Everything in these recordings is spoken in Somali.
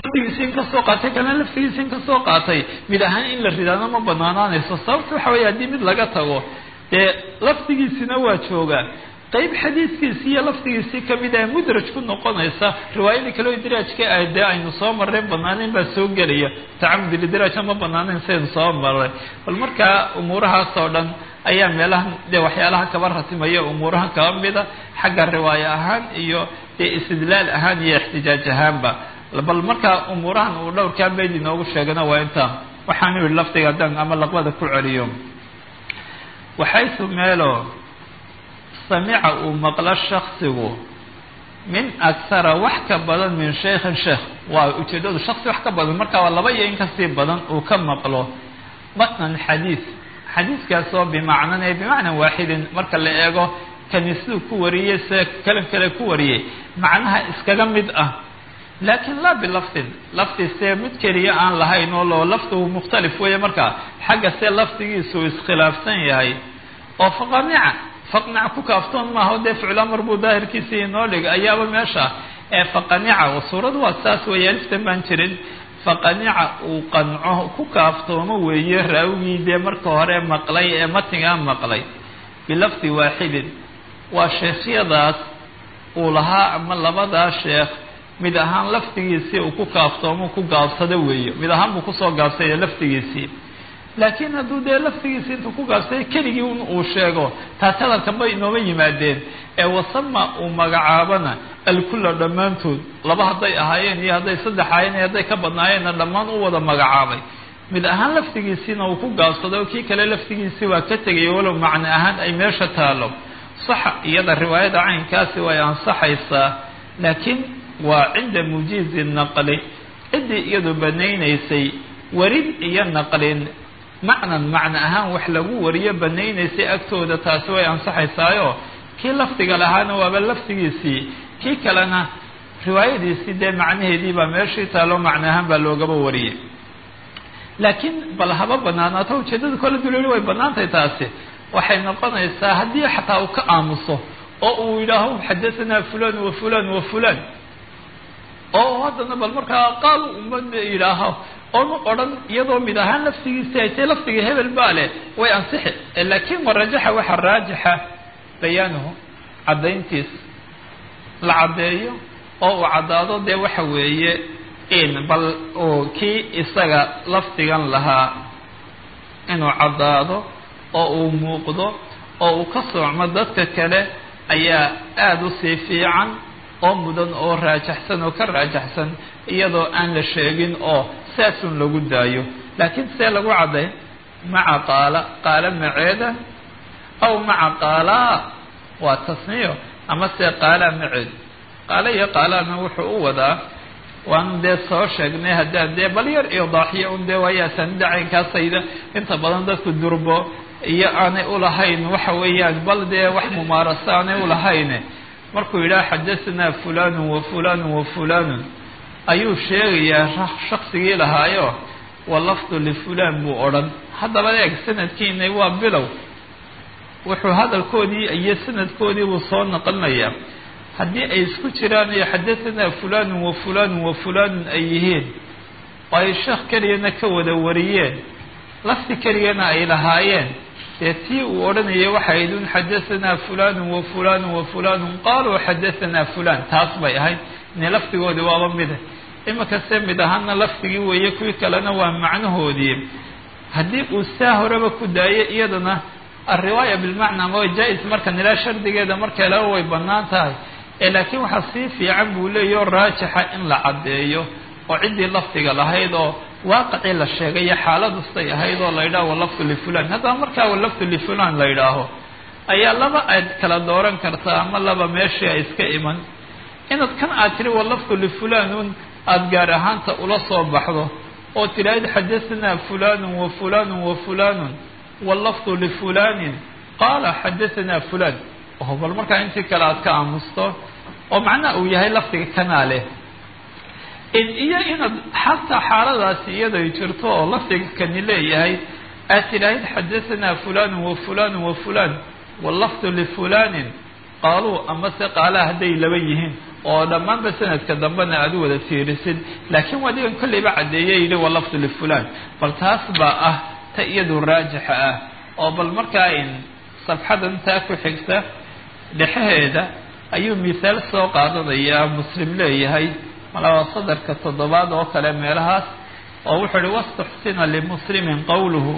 laftigiisiin ka soo qaatay kana laftigiisiin ka soo qaatay mid ahaan in la ridaano ma banaanaanayso sababta waxa weeye haddii mid laga tago dee laftigiisina waa joogaa qayb xadiidkiisii iyo laftigiisii kamid ah mudraj ku noqonaysa riwaayadii kale oo idraajka ah dee aynu soo marreen banaanayn baa soo gelaya tacamud lidraaj ma banaanayn saynu soo marray bal markaa umuurahaas oo dhan ayaa meelahan dee waxyaalaha kaba ratimaya umuurahan kaba mida xagga riwaayo ahaan iyo dee istidlaal ahaan iyo ixtijaaj ahaanba bal markaa umuurahan uu dhowrkaa meyd inoogu sheegana waa inta waxaanu yihi laftiga haddaan ama laqbada ku celiyo waxaysu meelo samica uu maqlo shaksigu min akhara wax ka badan min shaykhin sheekh waa ujeedadu shaksi wax ka badan markaa waa laba iyo in kasii badan uu ka maqlo matnan xadiis xadiiskaasoo bimacnan waaxidin marka la eego kaniisuu ku wariyey se kale ku wariyey macnaha iskaga mid ah laakiin laa bilafdin lafti see mid keliya aan lahayn oo loo laftigu mukhtalif weeye markaa xagga see laftigiisu iskhilaafsan yahay oo faqnaca ku kaaftoon maaha dee ficlo mar buu daahirkiisii inoo dhig ayaaba meesha ee faqanica oo suuradu waa saas weeye aliftan baan jirin faqanica uu qanco ku kaaftoomo weeye raawigii dee marka hore maqlay ee matigaa maqlay bilafdi waaxidin waa sheekhyadaas uu lahaa ama labadaa sheekh mid ahaan laftigiisii uu ku kaaftoomo ku gaabsado weeye mid ahaan buu kusoo gaabsaya laftigiisii laakiin hadduu dee laftigiisii intuu ku gaabsaday keligii uu sheego taas hadalkanba inooma yimaadeen ee wasama uu magacaabana alkulla dhammaantood laba hadday ahaayeen iyo hadday saddex ahaayeen iyo hadday ka badnaayeenna dhammaan u wada magacaabay mid ahaan laftigiisiina uu ku gaabsaday oo kii kale laftigiisii waa ka tegaya walow macno ahaan ay meesha taalo saxa iyada riwaayada caynkaasi way ansaxaysaa laakiin waa cinda mujiizi naqli ciddii iyadu banaynaysay warid iyo naqlin macno ahaan wax lagu wariyo banaynaysay agtooda taasi way ansaxaysaayo kii lafdiga lahaana waaba laftigiisii kii kalena riwaayadiisii dee macnaheedii baa meeshii taalo macno ahaan baa loogaba wariyey laakiin bal haba banaanaato ujeedada kole duleli way banaantahay taasi waxay noqonaysaa haddii xataa uu ka aamuso oo uu yidhaaho xadathana fulan wa fulan wa fulan oo haddana bal markaa qaal umad yidhaaho oonu odhan iyadoo mid ahaan laftigiisi haytay laftiga hebel baa leh way ansixi laakiin warajaxa waxa raajixa bayaanuhu caddayntiis la caddeeyo oo uu caddaado dee waxa weeye in bal oo kii isaga laftigan lahaa inuu caddaado oo uu muuqdo oo uu ka socmo dadka kale ayaa aada u sii fiican oo mudan oo raajaxsan oo ka raajaxsan iyadoo aan la sheegin oo saasun lagu daayo laakiin see lagu cadday maca qaala maceeda aw maca qaalaa waa tasniyo ama see qaala maceed qaala iyo qaalaana wuxuu u wadaa waanu dee soo sheegnay haddaan dee bal yar idaaxiyo un dee waayaasan dacaynkaasayda inta badan dadku durbo iyo aanay ulahayn waxa weeyaan bal dee wax mumaaraso aanay ulahayn markuu yidhaha xadathana fulanun wa fulanun wa fulanun ayuu sheegayaa shaksigii lahaayo walafdu lifulan buu odhan haddaba eeg sanadkiina waa bilow wuxuu hadalkoodii iyo sanadkoodii buu soo naqlinayaa haddii ay isku jiraan iyo xadathana fulanun wa fulanun wa fulanun ay yihiin oo ay sheekh keliyana ka wada wariyeen lafdi keliyana ay lahaayeen dee tii uu odhanayay waxay idun xadathana fulanun wa fulanun wa fulanun qaaluu xadathana fulan taas bay ahayd ine lafdigoodii waaba mida imika se mid ahaana lafdigii weeye kuwii kalena waa macnahoodii haddii uu saa horeba ku daayo iyadana alriwaaya bilmacnaa ma jaa-is marka nilaa shardigeeda markeelaba way banaan tahay laakiin waxaa sii fiican buu leeyaho raajixa in la caddeeyo oo ciddii lafdiga lahayd oo waaqicii la sheegayo xaaladustay ahayd oo la yidhaho walafdu lifulan haddaba markaa walafdu lifulan la yidhaaho ayaa laba aad kala dooran kartaa ama laba meeshii ay iska iman inaad kan aad tiri walafdu lifulanun aada gaar ahaanta ula soo baxdo oo tiraahid xadathana fulanun wa fulanun wa fulanun walafdu lifulanin qaala xadathana fulan oo bal markaa intii kale aad ka aamusto oo macnaha uu yahay lafdiga kanaa leh iyo inaad xataa xaaladaasi iyaday jirto oo lafdiga kani leeyahay aad tiraahid xadathana fulanun wa fulanun wa fulan walafdu lifulanin qaaluu amase qaala hadday laba yihiin oo dhammaanba sanadka dambena aad u wada fiirisid laakiin wadigan kolleyba caddeeye yidhi wa lafdu lifulaan bal taas baa ah ta iyadu raajixa ah oo bal markaa in safxadan taa ku xigta dhexaheeda ayuu mithaal soo qaadanayaa muslim leeyahay malaa sadarka 7 oo kale meelahaas oo wuxuu ihi wastuxsina limuslimin qowluhu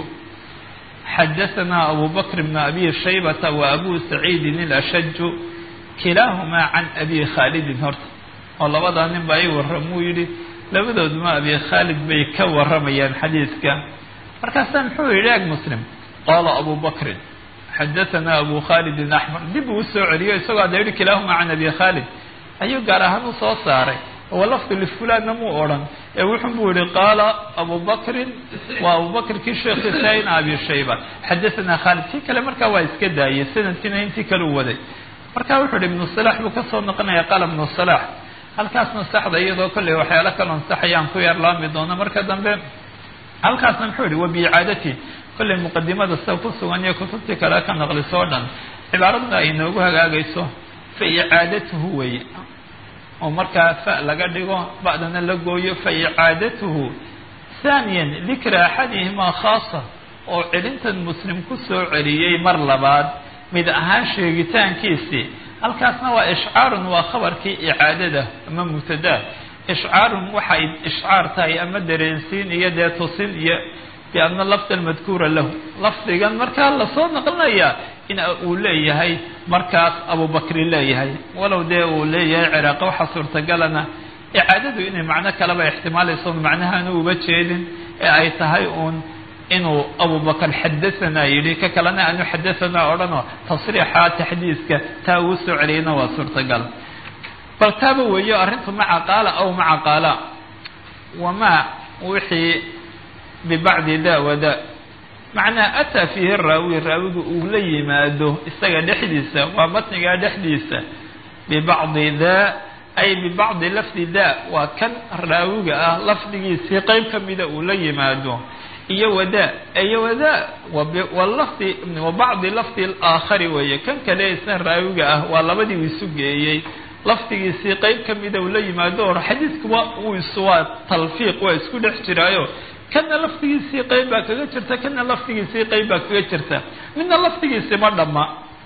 xadaثna abu bakr bn abi shaybata wa abu saciidin ilashaju kilaahumaa can abi khaalidin horta oo labadaa nin baa ii warramuu yidhi labadooduma abi khaalid bay ka warramayaan xadiidka markaasaa muxuu yidhi ag muslim qaala abu bakrin xadaثna abu khaalidin axmar dib uu usoo celiyo isagoo ada yihi kilaahumaa can abi khaalid ayuu gaar ahaan u soo saaray walafdu lifulaanna muu odhan ee wuxun buu yihi qaala abu bakrin waa abu bakr kii sheekhiisa in abi shayba xadaثna khaalid kii kale markaa waa iska daayey sanadkiina intii kale u waday marka wuxuu yihi ibnu salax buu kasoo noqonaya qaala ibnu salax halkaasna saxda iyadoo kolley waxyaalo kaloo ansaxayaan ku yar laami doono marka dambe halkaasna muxuu yihi wabiicaadati kolley muqadimada sida ku sugan iyo kutubtii kale ka naqlisoo dhan cibaaradna ay noogu hagaagayso fa icaadatuhu weye oo markaa fa laga dhigo ba'dana la gooyo fa icaadatuhu ثaaniyan dikra axadihimaa khaasa oo celintan muslim ku soo celiyey mar labaad mid ahaan sheegitaankiisii halkaasna waa ishcaarun waa khabarkii icaadada ama mubtadaa ishcaarun waxay ishcaar tahay ama dareensiin iyo dee tusin iyo bianna lafda almadkuura lahu lafdigan markaa lasoo naqlinayaa in uu leeyahay markaas abubakri leeyahay walow dee uu leeyahay ciraaqa waxa suurtagalana icaadadu inay macno kaleba ixtimaalayso macnahaanu uba jeedin ee ay tahay uun inuu abubakr xadaثana yidhi ka kalena aanu xadaثana odhanoo tasriixa taxdiiska taa uu soo celiyayna waa suurtagal bal taaba weeyo arrintu maca qaala aw maca qaala wamaa wixii bibacdi da wada macnaa ataa fiihi raawi raawigu uu la yimaado isaga dhexdiisa waa matnigaa dhexdiisa bibacdi da ay bibacdi lafdi da waa kan raawiga ah lafdigiisii qeyb ka mida uu la yimaado iyo wadaa iyo wadaa walafdi wabacdi lafdi alaakhari weeye kan kale isna raawiga ah waa labadii uu isu geeyey lafdigiisii qeyb ka mida uu la yimaado oo xadiidka waa talfiiq waa isku dhex jiraayo kana lafdigiisii qeyb baa kaga jirta kana lafdigiisii qeyb baa kaga jirta midna lafdigiisii ma dhamma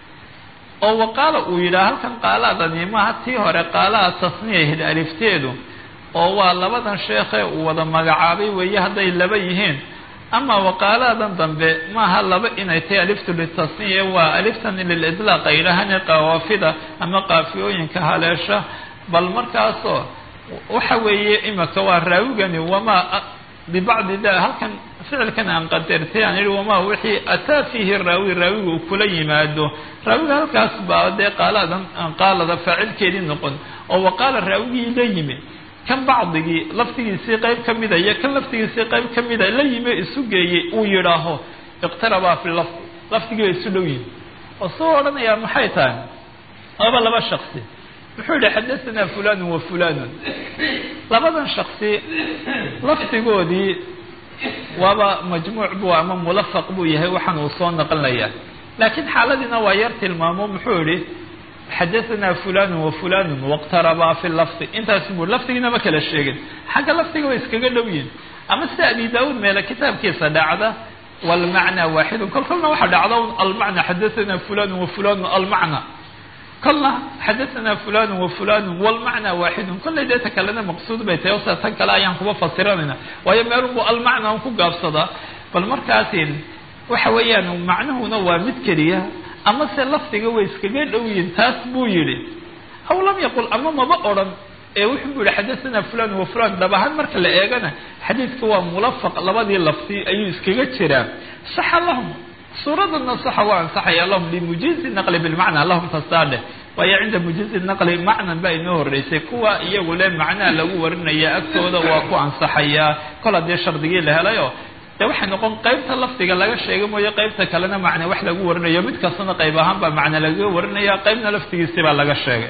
oo waqaala uu yidhaha halkan qaalaadani maaha tii hore qaalaha tasniyaheed alifteedu oo waa labadan sheekhe uu wada magacaabay weeye hadday laba yihiin ama waqaaladan dambe maaha laba inay tahay aliftu litasniya waa aliftan lilidlaaq ay yidhaahane qawaafida ama qaafiyooyinka haleesha bal markaasoo waxa weeye imaka waa raawigani wamaa bibacdi da halkan ficilkan aan qadartay aan yihi wamaa wixii ataa fiihi raawi raawiga uu kula yimaado raawiga halkaas baa dee qaalada faacilkeedii noqon oo waqaala raawigii la yimi kan bacdigii laftigiisii qeyb ka mida iyo kan laftigiisii qeyb ka mida la yimi isu geeyey uu yidhaaho iqtarabaa fi lafdi lafdigii bay isu dhow yihin oo soo odhanayaa maxay tahay laba shaksi muxuu yihi xadaثana fulan wa fulanun labadan shaksi lafdigoodii waaba majmuuc buu ama mulafaq buu yahay waxaan uu soo naqlinayaa laakiin xaaladiina waa yar tilmaamo muxuu yihi xadaثna fulan wa fulan wاqtarabaa fi lafdi intaas buu lafdigiina ma kala sheegin xagga lafdiga way iskaga dhow yihin ama sida abi daud meela kitaabkiisa dhacda walmacna waaxidun kolkolna waxa dhacda almacna xadaثna fulan wa fulan almacna kolna xadaثna fulan wa fulan walmacna waaxidun kollay deeta kalena maqsuud bay tahay osa tan kale ayaan kuba fasiranayna waayo meelunbu almacna un ku gaabsadaa bal markaasin waxa weeyaan macnuhuna waa mid keliya ama se lafdiga way iskaga dhow yihin taas buu yidhi aw lam yaqul ama maba odhan ee wuxuu bu yihi xadaثna fulan wa fulan dhab ahaan marka la eegana xadiidka waa mulafaq labadii lafdi ayuu iskaga jiraa saxa lahum suuradana saxa waa ansaxaya lahum limujizi naqli bilmacna lahum tasaadhe waayo cinda mujizi naqli macnan baa inoo horeysay kuwa iyagu le macnaa lagu warinaya agtooda waa ku ansaxayaa kol haddii shardigii la helayo de waxay noqon qeybta lafdiga laga sheegay mooye qeybta kalena macne wax lagu warinayo mid kastana qeyb ahaan baa macne lagaga warinaya qeybna laftigiisi baa laga sheegay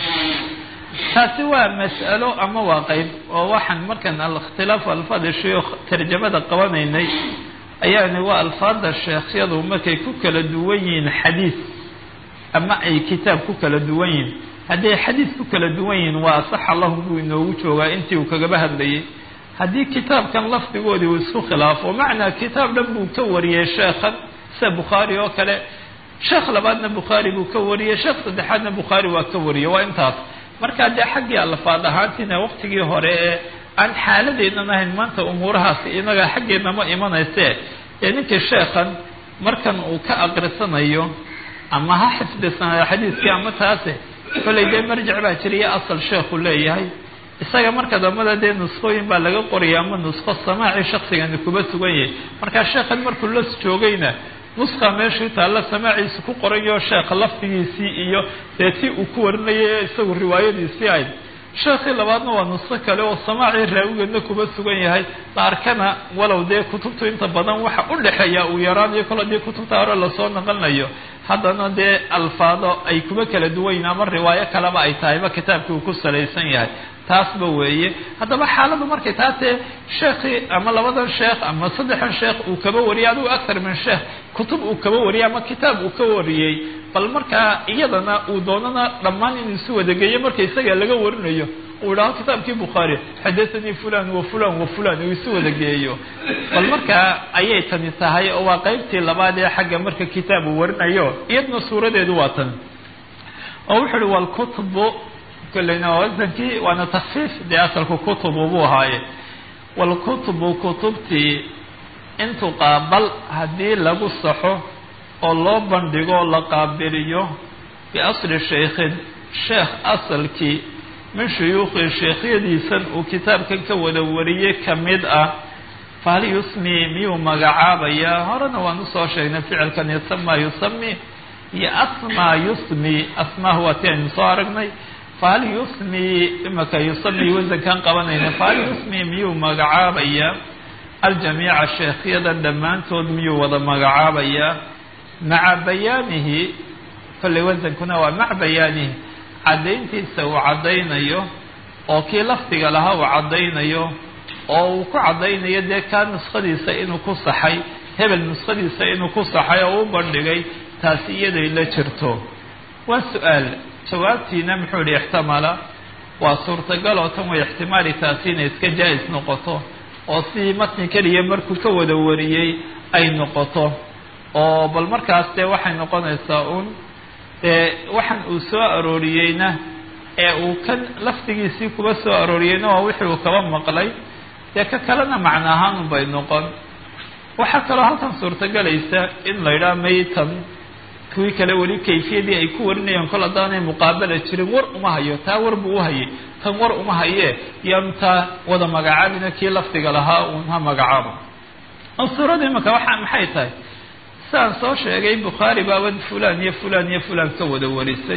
taasi waa mas'alo ama waa qeyb oo waxaan markan alikhtilaafu alfaad sheekh tarjamada qabanaynay ayaani waa alfaada sheekhyadu markay ku kala duwan yihiin xadiis ama ay kitaab ku kala duwan yihin hadday xadiis ku kala duwan yihin waa asaxa lahum buu inoogu joogaa intii uu kagaba hadlayay haddii kitaabkan lafdigoodii uu isku khilaafo macnaa kitaab dhan buu ka wariyey sheekhan sida bukhaari oo kale sheekh labaadna bukhaari buu ka wariyey sheekh saddexaadna bukhaari waa ka wariyey waa intaas markaa dee xaggii allafaad ahaantiina waqtigii hore ee aan xaaladeennan ahayn maanta umuurahaasi inaga xaggeedna ma imanayse ee ninkii sheekhan markan uu ka aqrisanayo ama ha xifdisanayo xadiiskii ama taase kollay dee marjic baa jiriya asal sheekhu leeyahay isaga marka dambada dee nusqooyin baa laga qoraya ama nusqo samaaci shaksigani kuba sugan yahay markaa sheekhan markuu la joogayna nusqa meeshii taalla samaaciisa ku qorayo sheekha laftigiisii iyo dee tii uu ku warinayay isagu riwaayadiisii ayd sheekhii labaadna waa nusqo kale oo samaacii raawigeedna kuba sugan yahay la arkana walow dee kutubtu inta badan waxa u dhexeeya uu yaraanayo kole dee kutubta hore lasoo naqlinayo haddana dee alfaado ay kuba kala duwan yihin ama riwaayo kaleba ay tahayba kitaabkii uu ku salaysan yahay taasba weeye haddaba xaaladu markay taatee sheekhii ama labadan sheekh ama saddexan sheekh uu kaba wariyay adigu aktar min sheekh kutub uu kaba wariyay ama kitaab uu ka wariyey bal markaa iyadana uu doonana dhammaan inuu isu wadageeyo marka isaga laga warinayo uu idhaho kitaabkii bukhaari xadathanii fulan wa fulan wa fulan uu isu wadageeyo bal markaa ayay tani tahay oo waa qaybtii labaad ee xagga marka kitaab uu warinayo iyadna suuradeedu waa tan oo wuxuu uhi walkutubu كلنا وزنكي وأنا تخفيف دي أصل كتب وبوهاي والكتب كتبتي انتو قابل هدي لغو الصحو الله بندقو لقابليو بأصل الشيخ الشيخ أصل كي من شيوخ الشيخ يديسن وكتاب كودورية كمدأة فهل يسمي ميو مقعابا يا هرنا ونصو شيخنا فعل كان يسمى يا أسمى يسمي أسمى هو تين صارقني فهل يسمي إما يسمي وزن كان قبنين فهل يسمي ميو مقعابيا الجميع الشيخ يدا دمان تود ميو وضا مقعابيا مع بيانه فالوزن كنا ومع بيانه عدين تيسو عدينيو أو كي لفتق لها وعدينيو أو كو عدينيو دي كان نسخدي سينو كصحي هبل نسخدي سينو كصحي أو بردقي تاسية دي لا ترتو والسؤال jawaabtiina muxuu ihi ixtimala waa suurtagal oo tan way ixtimaali taasi inay iska jaa-is noqoto oo si matni keliya markuu ka wada wariyey ay noqoto oo bal markaas dee waxay noqonaysaa un waxaan uu soo arooriyeyna ee uu kan laftigiisii kuba soo arooriyeyna waa wixii uu kaba maqlay dee ka kalena macno ahaan un bay noqon waxaa kaloo halkan suurtagalaysa in la yidhaha maytan kuwii kale weli kayfiyadii ay ku warinayaan kol haddaanay muqaabala jirin war uma hayo taa war buu uhayay tan war uma haye yaanu taa wada magacaabina kii lafdiga lahaa uun ha magacaabo oo suurada imaka waxaa maxay tahay saan soo sheegay bukhaari baabad fulan iyo fulan iyo fulan ka wada warisay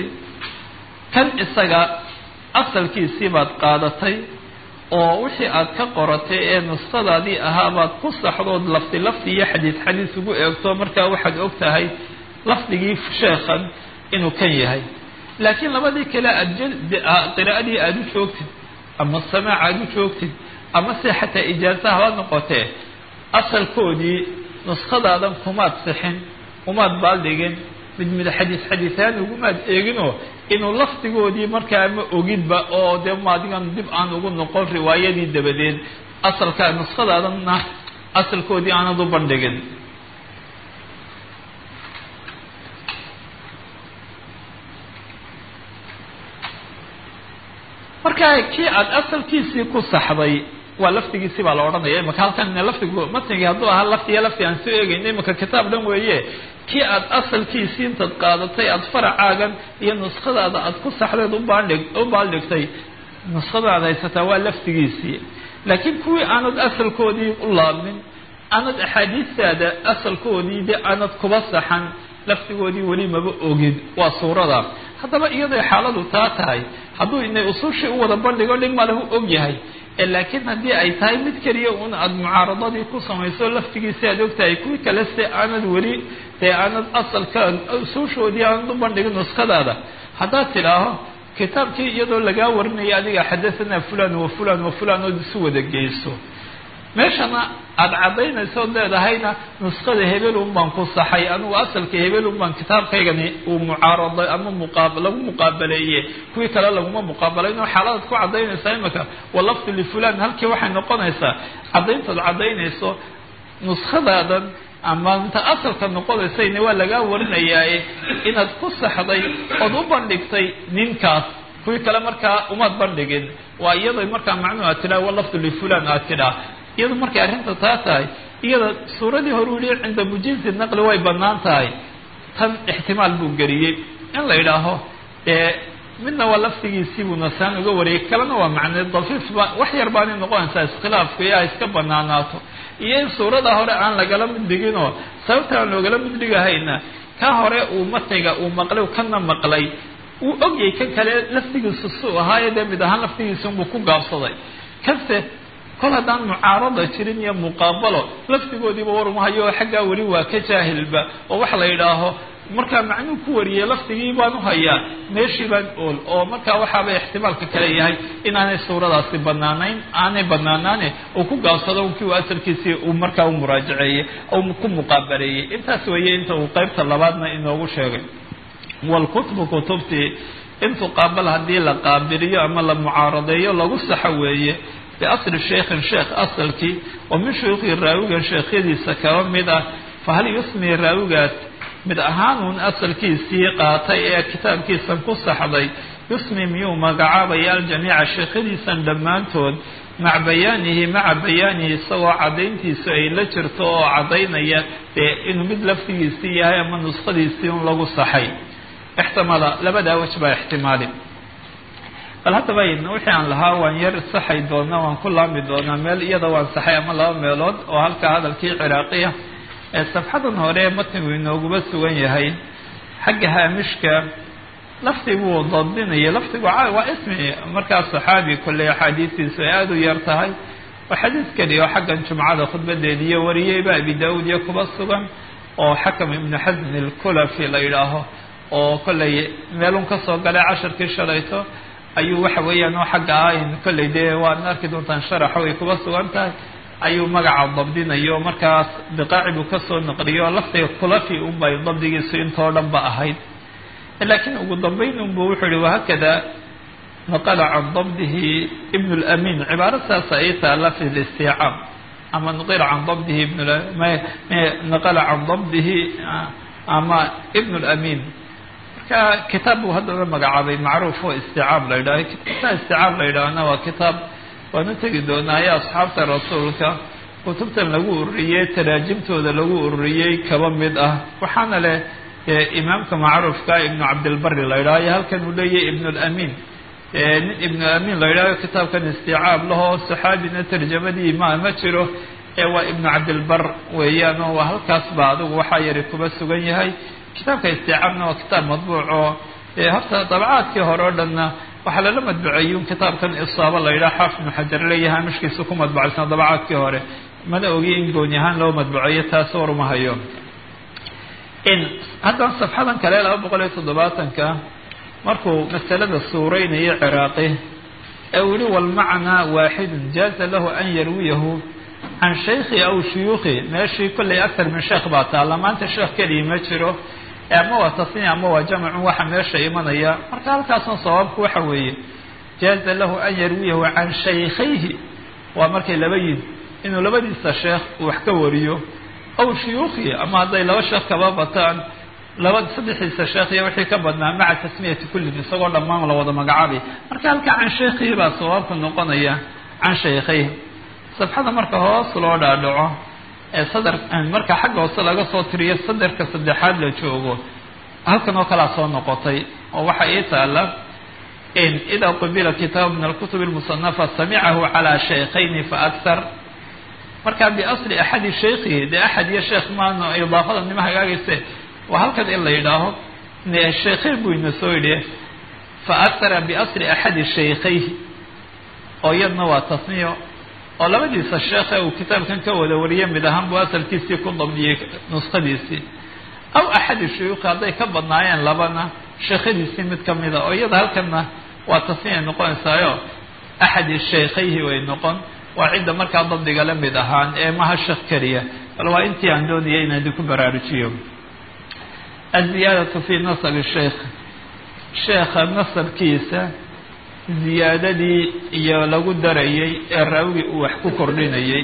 kan isaga asalkiisii baad qaadatay oo wixii aad ka qoratay ee nuskhadaadii ahaa baad ku saxdood lafti lafti iyo xadiis xadiis ugu eegto markaa waxaad og tahay lafdigii sheekhan inuu kan yahay laakiin labadii kale qiraa'adii aada u joogtid ama samaac aada u joogtid ama se xataa ijaaza haba noqotee asalkoodii nuskhadaadan kumaad sixin umaad baaldhigin mid xadiisaan ugumaad eeginoo inuu lafdigoodii markaa ma ogidba oo dee maadigan dib aan ugu noqon riwaayadii dabadeed asalka nuskhadaadanna asalkoodii aanad u bandhigin marka kii aad asalkiisii ku saxday waa laftigiisii baa la odhanaya imaka halkan laftigu matnigii hadduu ahaa laftiya lafti aan soo eegayna imaka kitaab dhan weeye kii aad asalkiisii intaad qaadatay aada faracaagan iyo nuskhadaada aada ku saxdeed u baaldhigtay nuskhadaad haysataa waa laftigiisii laakiin kuwii aanad asalkoodii u laabmin aanad axaadiistaada asalkoodii dee aanad kuba saxan laftigoodii weli maba ogid waa suurada haddaba iyaday xaaladu taa tahay hadduu inay usushii u wada bandhigo dhig malahu og yahay laakiin haddii ay tahay mid keliya un aada mucaaradadii ku samayso laftigiisi aad ogtahay kuwii kale se aanad weli dee aanad asalka usushoodii aanad u bandhigin nuskadaada haddaad tidhaaho kitaabkii iyadoo lagaa warinaya adiga xadathana fulan wa fulan wa fulan ood isu wada geyso meeshana aada caddaynayso od leedahayna nuskhada hebel un baan ku saxay anigu asalka hebel un baan kitaabkaygani uu mucaaraday ama lagu muqaabaleeye kuwii kale laguma muqaabalayn oo xaaladaad ku caddaynaysaa imaka walafdu lifulan halkii waxay noqonaysaa caddayntood caddaynayso nuskhadaadan ama inta asalka noqonaysayna waa lagaa warinayaaye inaad ku saxday ood u bandhigtay ninkaas kuwii kale markaa umaad bandhigin waa iyada markaa macnuu aad tidhaha walafdu lifulan aad tidhaha iyada markay arrinta taa tahay iyada suuradii hore u yihi cinda mujizi naqli way banaan tahay tan ixtimaal buu geliyey in la yidhaaho midna waa laftigiisii buu nasaan uga wariyay kalena waa macne dafiifba wax yar baanay noqonaysaa iskhilaafku iyo ay iska banaanaato iyo in suurada hore aan lagala mid dhiginoo sababta aan loogala mid dhigahayna ka hore uu matniga uu maqlay kana maqlay uu ogyay kan kale laftigiisu suu ahaayo dee mid ahaan laftigiisa unbuu ku gaabsaday kase kol haddaan mucaarada jirin iyo muqaabalo laftigoodiiba warmahayo xaggaa weli waa ka jaahilba oo waxa la yidhaaho markaa macnuu ku wariyey laftigii baan u hayaa meeshii baan ool oo markaa waxaaba ixtimaalka kale yahay inaanay suuradaasi banaanayn aanay banaanaane uu ku gaabsado kii uu asalkiisii uu markaa u muraajaceeyey ou ku muqaabaleeyey intaas weeye inta uu qaybta labaadna inoogu sheegay walkutubu kutubtii in tuqaabal haddii la qaabiliyo ama la mucaaradeeyo lagu saxo weeye biasli sheikhin sheekh asalkii oo min shuyuukhii raawigan sheekhyadiisa kaba mid ah fahal yusmi raawigaas mid ahaanuun asalkiisii qaatay ee kitaabkiisan ku saxday yusmi miyuu magacaabaya aljamiica sheekhyadiisan dhammaantood maca bayaanihi isagoo caddayntiisu ay la jirto oo caddaynaya dee inuu mid laftigiisii yahay ama nuskhadiisii un lagu saxay ixtimala labadaa wej baa ixtimaali bal haddaba wixii aan lahaa waan yar saxay doonaa waan ku laami doonaa meel iyada waan saxay ama laba meelood oo halkaa hadalkii ciraaqiya ee safxadan hore matnigu inooguba sugan yahay xagga haamishka laftiguu dadinaya laftigu waa ismi markaa saxaabi kolley axaadiistiisu ay aada u yar tahay oo xadiiskani oo xaggan jumcada khudbadeediiyo wariyeyba abi daawud iyo kuba sugan oo xakam ibnu xasn alkulafi la yidhaaho oo kolley meelun kasoo galay casharkii shalayto ayuu waxa weeyaan oo xagga ayn kolley dee waad arki doontaan sharaxa way kuba sugan tahay ayuu magaca dabdinayo markaas biqaaci buu kasoo naqliyo laftiga kulafi unbay dabdigiisu intoo dhan ba ahayd laakiin ugu dambayn unbu wuxuu yihi wahakada naqala can dabdihi ibn اlamin cibaaro saasa ay taala fi listiicaab ama nuqila can dabdihi naqala can dabdihi ama ibn اlamin marka kitaab buu haddana magacaabay macruuf oo isticaab la yidhaha kitaabta isticaab la yidhaahna waa kitaab waanu tegi doonaa ayaa asxaabta rasuulka kutubtan lagu ururiyey taraajimtooda lagu ururiyey kaba mid ah waxaana leh imaamka macruufka ibnu cabdilbari la yidhaho iyo halkan uu leeyahay ibn اlamin nin ibn amin la yidhahdo kitaabkan isticaab lahoo saxaabina tarjamadii ma jiro waa ibnu cabdilbar weeyaan oo waa halkaas ba adigu waxaa yari kuba sugan yahay kitaabka isticaabna waa kitaab madbuuc oo horta dabcaadkii hore o dhanna waxaa lala madbuceeyey kitaabkan isaaba la yidhaha xaafid ibnu xajar leeyahay mishkiisa ku madbucaysan dabcaadkii hore mana ogi in gooni ahaan loo madbuceeyo taas waruma hayo haddana safxadan kale 270ka markuu masalada suureynayo ciraaqi ee uu yihi walmacnaa waaxidun jaaza lahu an yarwiyahu can shaykhi aw shuyuukhi meeshii kolley aktar min sheekh baa taalla maanta sheekh keligii ma jiro ama waa tasniya ama waa jamcun waxa meesha imanaya marka halkaasna sawaabku waxa weeye jaaza lahu an yarwiyahu can shaykhayhi waa markay laba yihin inuu labadiisa sheekh wax ka wariyo aw shuyuukhi ama hadday laba sheekh kaba bataan saddexdiisa sheekh iyo wixii ka badnaa maca tasmiyati kullin isagoo dhammaan la wada magacaabay marka halkaa can shaykhihi baa sawaabka noqonaya can shaykhayhi safxada marka hoos loo dhaadhaco ee sadar marka xagga hoose laga soo tiriyo sadarka saddexaad la joogo halkan oo kalaa soo noqotay oo waxa ii taala in idaa qubila kitaab min alkutub almusanafa samicahu calaa shaykhayni fa akthar marka biasli axadi shaykhihi dee axad iyo sheekh maano idaafada nima hagaagayse waa halkan in la yidhaaho shaykhayn buu ina soo yidhi fa akthara biasli axadi shaykhayhi oo iyadna waa tasniyo oo labadiisa sheekhe uu kitaabkan ka wada wariyay mid ahaan buu asalkiisii ku dabdiyey nuskhadiisii aw axadi shuyuukhi hadday ka badnaayeen labana sheekhadiisii mid ka mida oo iyada halkanna waa tasniya noqonaysaayo axadi shaykhayhi way noqon waa cidda markaa dabdiga la mid ahaan ee maha sheekh keliya bal waa intii aan doonayay inaan idinku baraarujiyo aziyaadatu fii nasabi sheikh sheekha nasabkiisa ziyaadadii iyo lagu darayay ee raawigi uu wax ku kordhinayay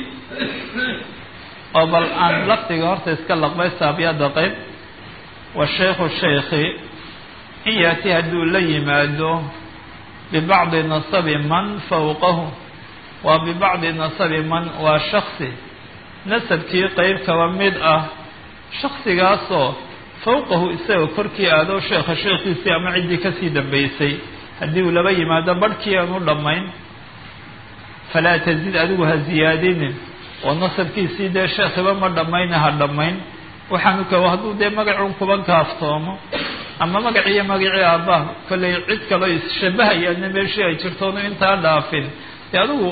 oo bal aan lafdiga horta iska laqbay saabiyada qayb washaykhu shaykhi in yaati hadduu la yimaado bibacdi nasabi man fawqahu waa bibacdi nasabi man waa shaksi nasabkii qeyb kaba mid ah shaksigaasoo fawqahu isaga korkii aadoo sheekha sheekhiisii ama ciddii kasii dambaysay haddii uu laba yimaado barhkii aan u dhammayn falaa tazid adigu ha ziyaadinin oo nasabkiisii dee sheekhiba ma dhammayna ha dhammayn waxaanu ka hadduu dee magacun kuba kaaftoomo ama magaciiyo magacii aabbaha kollay cid kaloo isshabahayaana meeshii ay jirtoonu intaa dhaafin dee adigu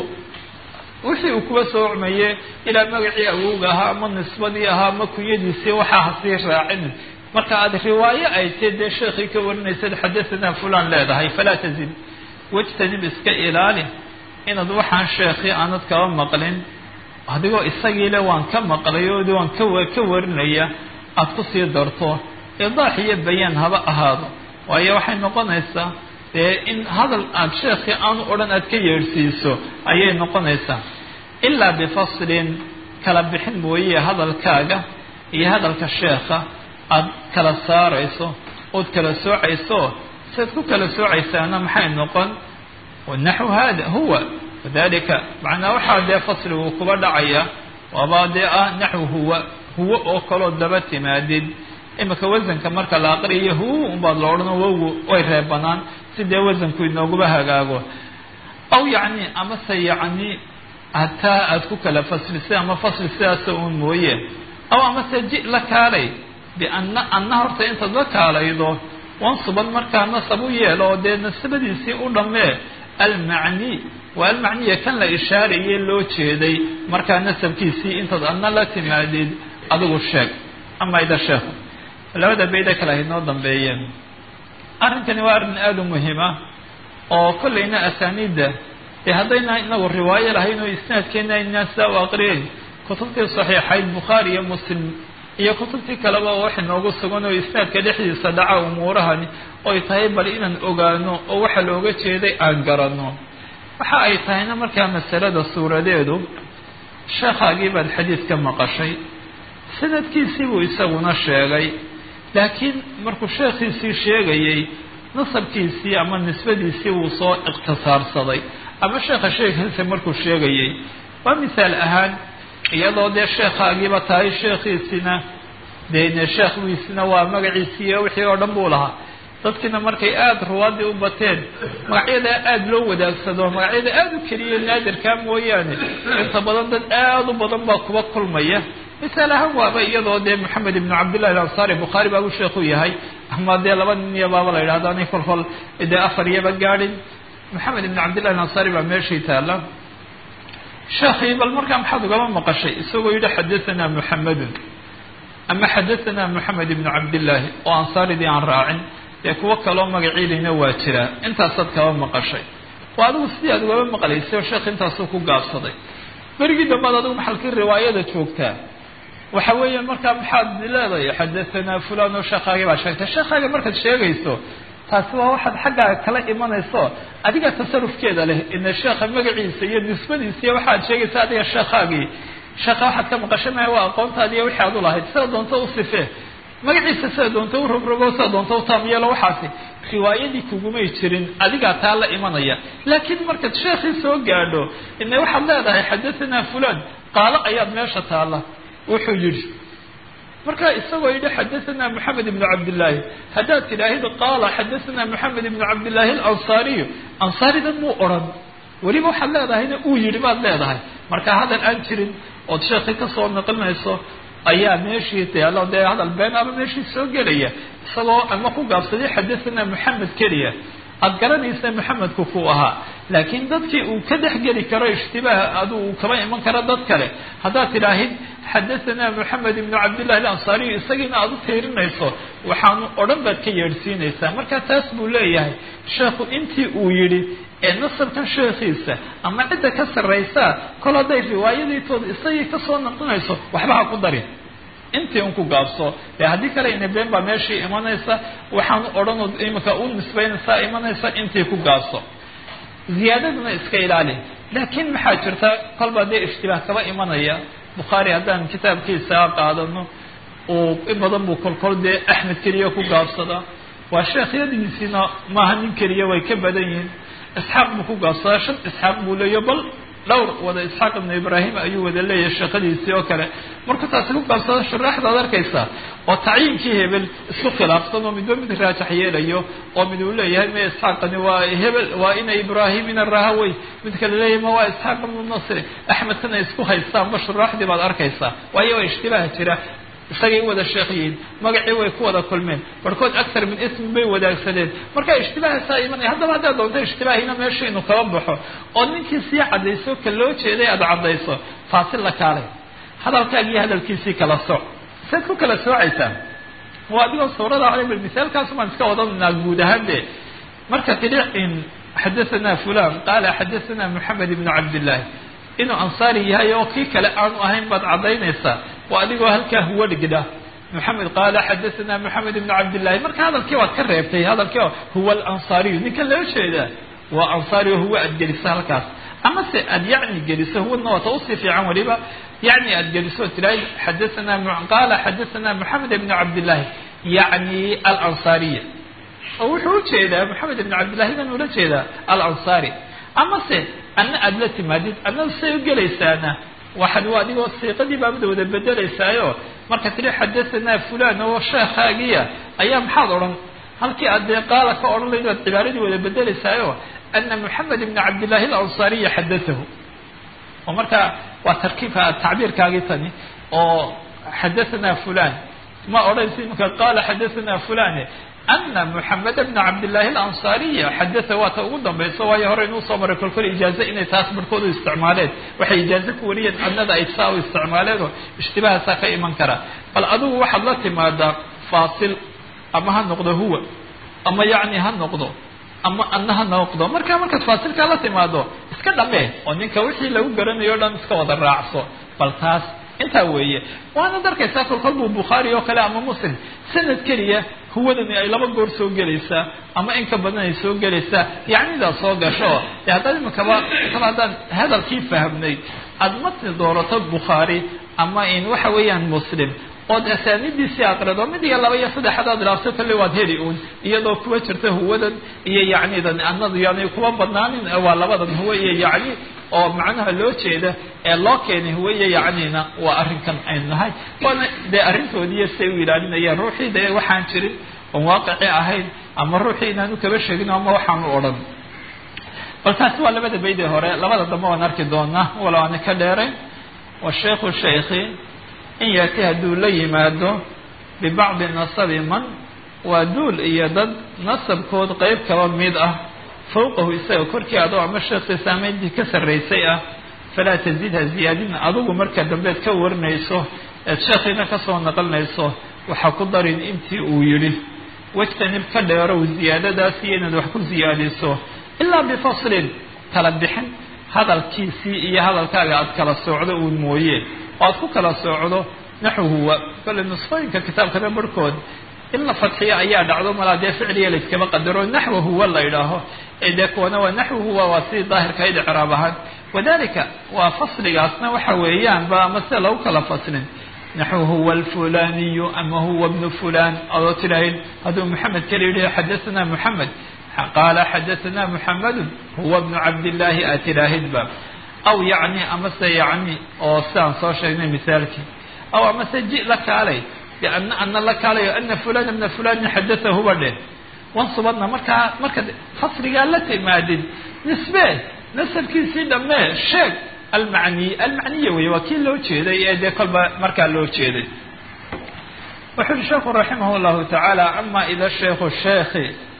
wixii uu kuba soo cmaye ilaa magacii awowga ahaa ama nisbadii ahaa ama kunyadiisii waxaa hasii raacin marka aada riwaayo ay tae dee sheekhii ka warinaysad xadahanaa fulan leedahay falaa tazid wajtanib iska ilaali inaad waxaan sheekhii aanad kaba maqlin adigoo isagii le waan ka maqlay oo waan ka warinaya aada kusii darto idaax iyo bayaan haba ahaado waayo waxay noqonaysaa dee in hadal aada sheekhii aanu odhan aad ka yeedhsiiso ayay noqonaysaa ilaa bifaslin kala bixin mooye hadalkaaga iyo hadalka sheekha aada kala saarayso ood kala soocayso siad ku kala soocaysaana maxay noqon wanaxu hada huwa wadalika macnaa waxaa dee fasligu kuba dhacaya waaba dee ah naxu huwa oo kaloo daba timaadid imika wasanka marka la aqriyo huwa unbaad la odhano wowgu way reebanaan si dee wasanku inooguba hagaago aw yacni amase yacni hataa aada ku kala faslisay ama fasli sidaasa uun mooye aw amase ji la kaalay bianna horta intaad la kaalaydo wansuban markaa nasab u yeelo oo dee nasabadiisii u dhammee almacni waa almacniya kan la ishaaraye loo jeeday markaa nasabkiisii intaad adna la timaadid adigu sheeg ama ida sheekhu labada bayda kale ay noo dambeeyeen arrinkani waa arrin aada u muhiima oo kollayna asaaniidda dee haddayna inagu riwaayo lahayn oo isnaadkeena inaa sidaa u aqriyay kutubtii saxiixayd bukhaari iyo muslim iyo kutubtii kaleba oo wax inoogu sugan oo isnaadka dhexdiisa dhaca umuurahani oy tahay bal inaan ogaano oo waxa looga jeeday aan garanno waxa ay tahayna markaa masalada suuradeedu sheekhaagii baad xadiid ka maqashay sanadkiisii buu isaguna sheegay laakiin markuu sheekhiisii sheegayey nasabkiisii ama nisbadiisii wuu soo ikhtisaarsaday ama sheekha sheekhiisa markuu sheegayey waa misaal ahaan iyadoo dee sheekhaagiiba tahay sheekhiisina dee sheekhgiisina waa magaciisii iyo wixii oo dhan buu lahaa dadkiina markay aada ruwaadii u bateen magacyada aada loo wadaagsado magacyada aada u keliya naadirkaa mooyaane inta badan dad aada u badan baa kuba kulmaya misaal ahaan waaba iyadoo dee moxamed ibnu cabdillahi alansaari bukhaari baa u sheekhu yahay ama dee laba nin iyo baaba la yidhahdo anay kolkol dee afar iyaba gaadhin moxamed ibnu cabdillahi alansaari baa meeshii taala sheekhii bal markaa maxaad ugama maqashay isagoo yidhi xadahanaa muxamedun ama xadahanaa moxamed ibnu cabdillaahi oo ansaaridii aan raacin dee kuwo kaloo magaciidayna waa jiraa intaasaad kaba maqashay waa adigu sidii aad ugaba maqlaysay oo sheekh intaasuu ku gaabsaday berigii dambaad adigu maxalkii riwaayada joogtaa waxa weeyaan markaa maxaad leedahay xadahanaa fulan oo sheekhaagii baa sheegtay sheekhaagi markaad sheegayso taasi waa waxaad xaggaaga kala imanayso adiga tasarufkeeda leh ina sheekha magaciisa iyo nisbadiisa iyo waxaad sheegaysa adiga sheekhaagii sheekha waxaad ka maqashay maya waa aqoontaadi iyo wixii aad u lahayd sida doonto u sifee magaciisa sida doonto u rogrogo sida doonto u taam yeelo waxaasi riwaayadii kugumay jirin adigaa taa la imanaya laakiin markaad sheekhii soo gaadho ina waxaad leedahay xadahanaa fulan qaalo ayaad meesha taalla wuxuu yidhi markaa isagoo yidhi xadahanaa moxamed ibnu cabdillaahi haddaad tidhaahid qaala xadahanaa moxamed ibnu cabdillaahi alansaariyu ansaaridan muu odhan weliba waxaad leedahayna uu yidhi baad leedahay marka hadal aan jirin ood sheekii kasoo naqlinayso ayaa meeshii teelo dee hadal been ama meeshii soo gelaya isagoo ama ku gaabsaday xadahanaa moxamed keliya aad garanaysa maxamedku ku ahaa laakiin dadkii uu ka dhexgeli karo ishtibaah adu uu kaba iman karo dad kale haddaad tidhaahid xadathana moxamed ibnu cabdillahi alansariy isagiina aada u tiirinayso waxaanu o dhan baad ka yeedhsiinaysaa marka taas buu leeyahay sheekhu intii uu yidhi ee nasabkan sheekhiisa ama cidda ka sarraysaa kol hadday riwaayadiitooda isagii kasoo naqlinayso waxba ha ku darin intii un ku gaabso dee haddii kale ina been baa meeshii imanaysa waxaanu odhanood imika u nisbaynaysaa imanaysa intii ku gaabso ziyaadaduna iska ilaali laakiin maxaa jirta kolba dee ishtibaah kaba imanaya bukhaari haddaan kitaabkiisa qaadano uu in badan buu kolkol dee axmed keliya ku gaabsadaa waa sheekhyadiisiina maaha nin keliya way ka badan yihiin isxaaq buu ku gaabsadaa 5 isxaaq buu leeya bal dhowr wada isxaaq ibnu ibraahim ayuu wada leeyahay sheekadiisii oo kale marka taasi ku gaabsada sharaxdaad arkaysaa oo tacyiinkii hebel isku khilaafsan oo midba mid raajax yeelayo oo mid uu leeyahay ma isxaaqani waa hebel waa ina ibraahim ina rahawey mid kale leeyahay ma waa isxaaq ibnu nasri axmedkana isku haystaan ma sharaxdii baad arkaysaa waayo waa ishtibaah jira isagay wada sheekhiyiin magacii way ku wada kulmeen barkood aktar min ismi bay wadaagsadeen marka ishtibaahasaa imanaya haddaba haddaad doonto ishtibaahina meesha inuu kala baxo oo ninkii sii caddayso ka loo jeeday aada caddayso faasil la kaalay hadalkaagii hadalkiisii kala sooc saad ku kala soocaysaa waa adigoo sawrada calimal misaalkaas maan iska wadanaa guud ahaan de marka tidhi in xadathana fulan qaala xadathana moxamed ibnu cabdillahi inuu ansaari yahay oo kii kale aanu ahayn baad caddaynaysaa waa adigoo halkaa huwa dhigda moxamed qaala xadathana moxamed ibnu cabdillahi marka hadalkii waad ka reebtay hadalkii huwa alansariyu ninkan loo jeedaa waa ansaari oo huwa aad geliso halkaas ama se aad yacni geliso huwana waata usii fiican waliba yacni aad geliso tiraahid xadathana qaala xadathana moxamed ibnu cabdillahi yacni alansariya oo wuxuu ujeedaa moxamed ibnu cabdillahi baan ula jeedaa alansari ama se adna aada la timaadid adna say u gelaysaana waxaad waa adigoo siiqadii baabada wada bedelaysaayo marka tidhi xadathana fulan oo sheekhaagiya ayaa maxaad odhan halkii aad dee qaala ka odhan layd waad cibaaradii wada bedelaysaayo ana moxamed ibna cabdillahi alansariya xadatahu oo marka waa tarkiibka tacbiirkaagii tani oo xadathana fulan ma odhanaysa imanka qaala xadathana fulane ana moxamed bna cabdillahi alansariya xadatha waata ugu dambayso waayo hore inuu soo maray kolkol ijaaze inay taas barhkood u isticmaaleen waxay ijaaze ku wariyeen adnada ay saa u isticmaaleen oo ishtibaahasaa ka iman kara bal adigu waxaad la timaadaa faasil ama ha noqdo huwa ama yacni ha noqdo ama adna ha noqdo markaad faasilkaa la timaado iska dhamee oo ninka wixii lagu garanayo o dhan iska wada raacso bal taas intaa weeye waanad arkaysaa kolkol buu bukhaari oo kale ama muslim sanad keliya huwadani ay 2 goor soo gelaysaa ama in ka badan ay soo gelaysaa yacnidaa soo gasho dee haddaad imakaba haddaan hadalkii fahamnay aada matni doorato bukhaari ama in waxa weeyaan muslim ood asaanidiisii aqrido mid iyo 2 iyo 3 hadaad ilaafto kale waad heli uun iyadoo kuwa jirta huwadan iyo yacnidan annadu yani kuwa badnaanin waa labadan huwa iyo yacni oo macnaha loo jeeda ee loo keenay huwa iyo yacnina waa arrinkan aynu nahay waana dee arrintoodiiyo say u ilaalinayaan ruuxii dee waxaan jirin oon waaqici ahayn ama ruuxii inaanu kaba sheegin ama waxaanu odhan bal taasi waa labada baydee hore labada dambe waan arki doonaa wala aana ka dheerayn washeikhu shaykhi in yaati hadduu la yimaado bibacdi nasabi man waa duul iyo dad nasabkood qeyb kaba mid ah fawqahu isaga korkii adoo ama sheekhiisa ama intii ka sarraysay ah falaa tazidha ziyaadin adigu marka dambeed ka warinayso eed sheekhiina kasoo naqlinayso waxaa ku darin intii uu yidhi wajtanib ka dheerow ziyaadadaas iyo inaad wax ku ziyaadiso ilaa bifaslin kala bixin hadalkiisii iyo hadalkaaga aada kala soocdo uun mooye oo aad ku kala soocdo naxwu huwa kale nusqooyinka kitaabkana barhkood in la fadxiyo ayaa dhacdo malaa dee ficliga la iskaba qadaro naxwu huwa la yidhaaho ee dee kuwana waa naxwu huwa waa sidii daahirkahayd icraab ahaan wadalika waa fasligaasna waxa weeyaan ba ama sida lagu kala faslin naxwu huwa alfulaniyu ama huwa bnu fulan adoo tidhaahid hadduu maxamed kala yidhi xadathana moxamed qaala xadathana moxamedun huwa bnu cabdillahi aad tidhaahidba aw yacni amase yacni oo sidaan soo sheegnay misaalkii aw amase ji la kaalay biana ana la kaalayo ana fulana bna fulani xadathahuba dheh wansubadna marka fasligaa la timaadid nisbe nasabkiisii dhammee sheeg almacniya wey waa kii loo jeeday ee dee kolba markaa loo jeeday wuxu uhi sheekhu raximah llahu tacaala ama ida sheikhu sheekhi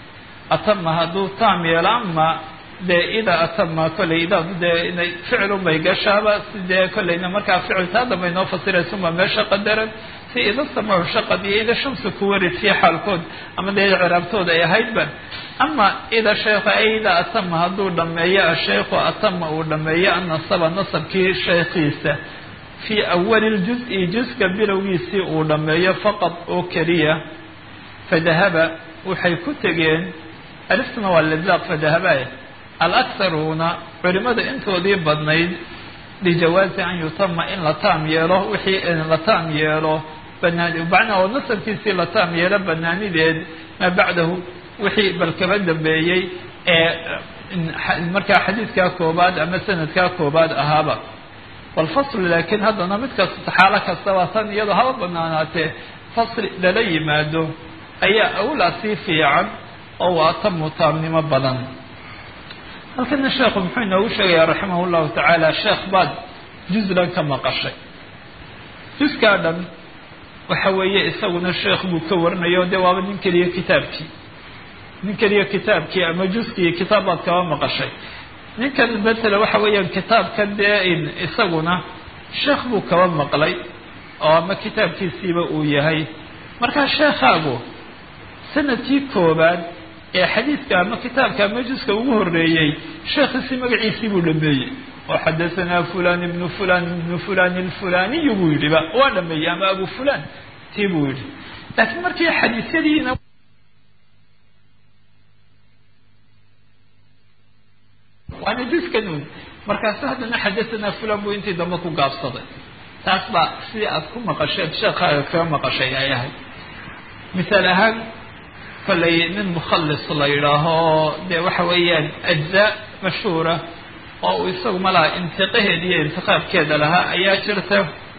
atama hadduu taam yeelo ama dee idaa atama kolley idaa dee inay ficilun bay gashaaba sidee kollayna markaa ficil taa dambe inoo fasiraysunba meesha qadaran si ida samacu shaqad iyo ida shamsu kuwaridkii xaalkood ama dee ciraabtooda ay ahaydba ama ida sheekha ida atama hadduu dhameeyo asheykhu atama uu dhameeyo annasaba nasabkii sheekhiisa fii awali ljuz-i juska bilowgiisii uu dhameeyo faqad oo keliya fadahaba waxay ku tegeen aliftuna waa lidlaaq fadahaba alakharuuna culimada intoodii badnayd lijawaazi an yutama in la taam yeelo wixii la taam yeelo banaan macnaa oo nasabkiisii la taam yeelo banaanideed maa bacdahu wixii bal kaba dambeeyey ee markaa xadiidkaa koobaad ama sanadkaa koobaad ahaaba walfaslu laakiin haddana mid kasta xaalo kastaba tan iyadoo haba banaanaatee fasli lala yimaado ayaa awlaa sii fiican oo waa tamu taamnimo badan halkana sheekhu muxuu inoogu sheegayaa raximah llahu tacaala sheekh baad juzlan ka maqashay juskaa dhan waxa weeye isaguna sheekh buu ka warinayo dee waaba nin keliya kitaabkii ama juskii kitaab baad kaba maqashay ninkan matala waxa weeyaan kitaabkan dee isaguna sheekh buu kaba maqlay oo ama kitaabkiisiiba uu yahay markaa sheekhaagu sanadkii koobaad ee xadiidka ama kitaabka ama juska ugu horeeyey sheekhiisii magaciisii buu dhameeyey oo xadahanaa fulan ibnu fulan ibnu fulan ilfulaniyu buu yidhi ba waa dhameeyey ama abu fulan tii buu yidhi laakiin markii xadiisyadiina waana juskanun markaasu haddana xadahanaa fulan buu intii dambe ku gaabsaday taas baa sidii aad ku maqasheed sheekhaaga kaga maqashay ay ahayd misaal ahaan kollay nin mukhallis la yidhaaho dee waxa weeyaan ajzaa mashhuura oo uu isagu malaha intiqaheeda iyo intiqaabkeeda lahaa ayaa jirta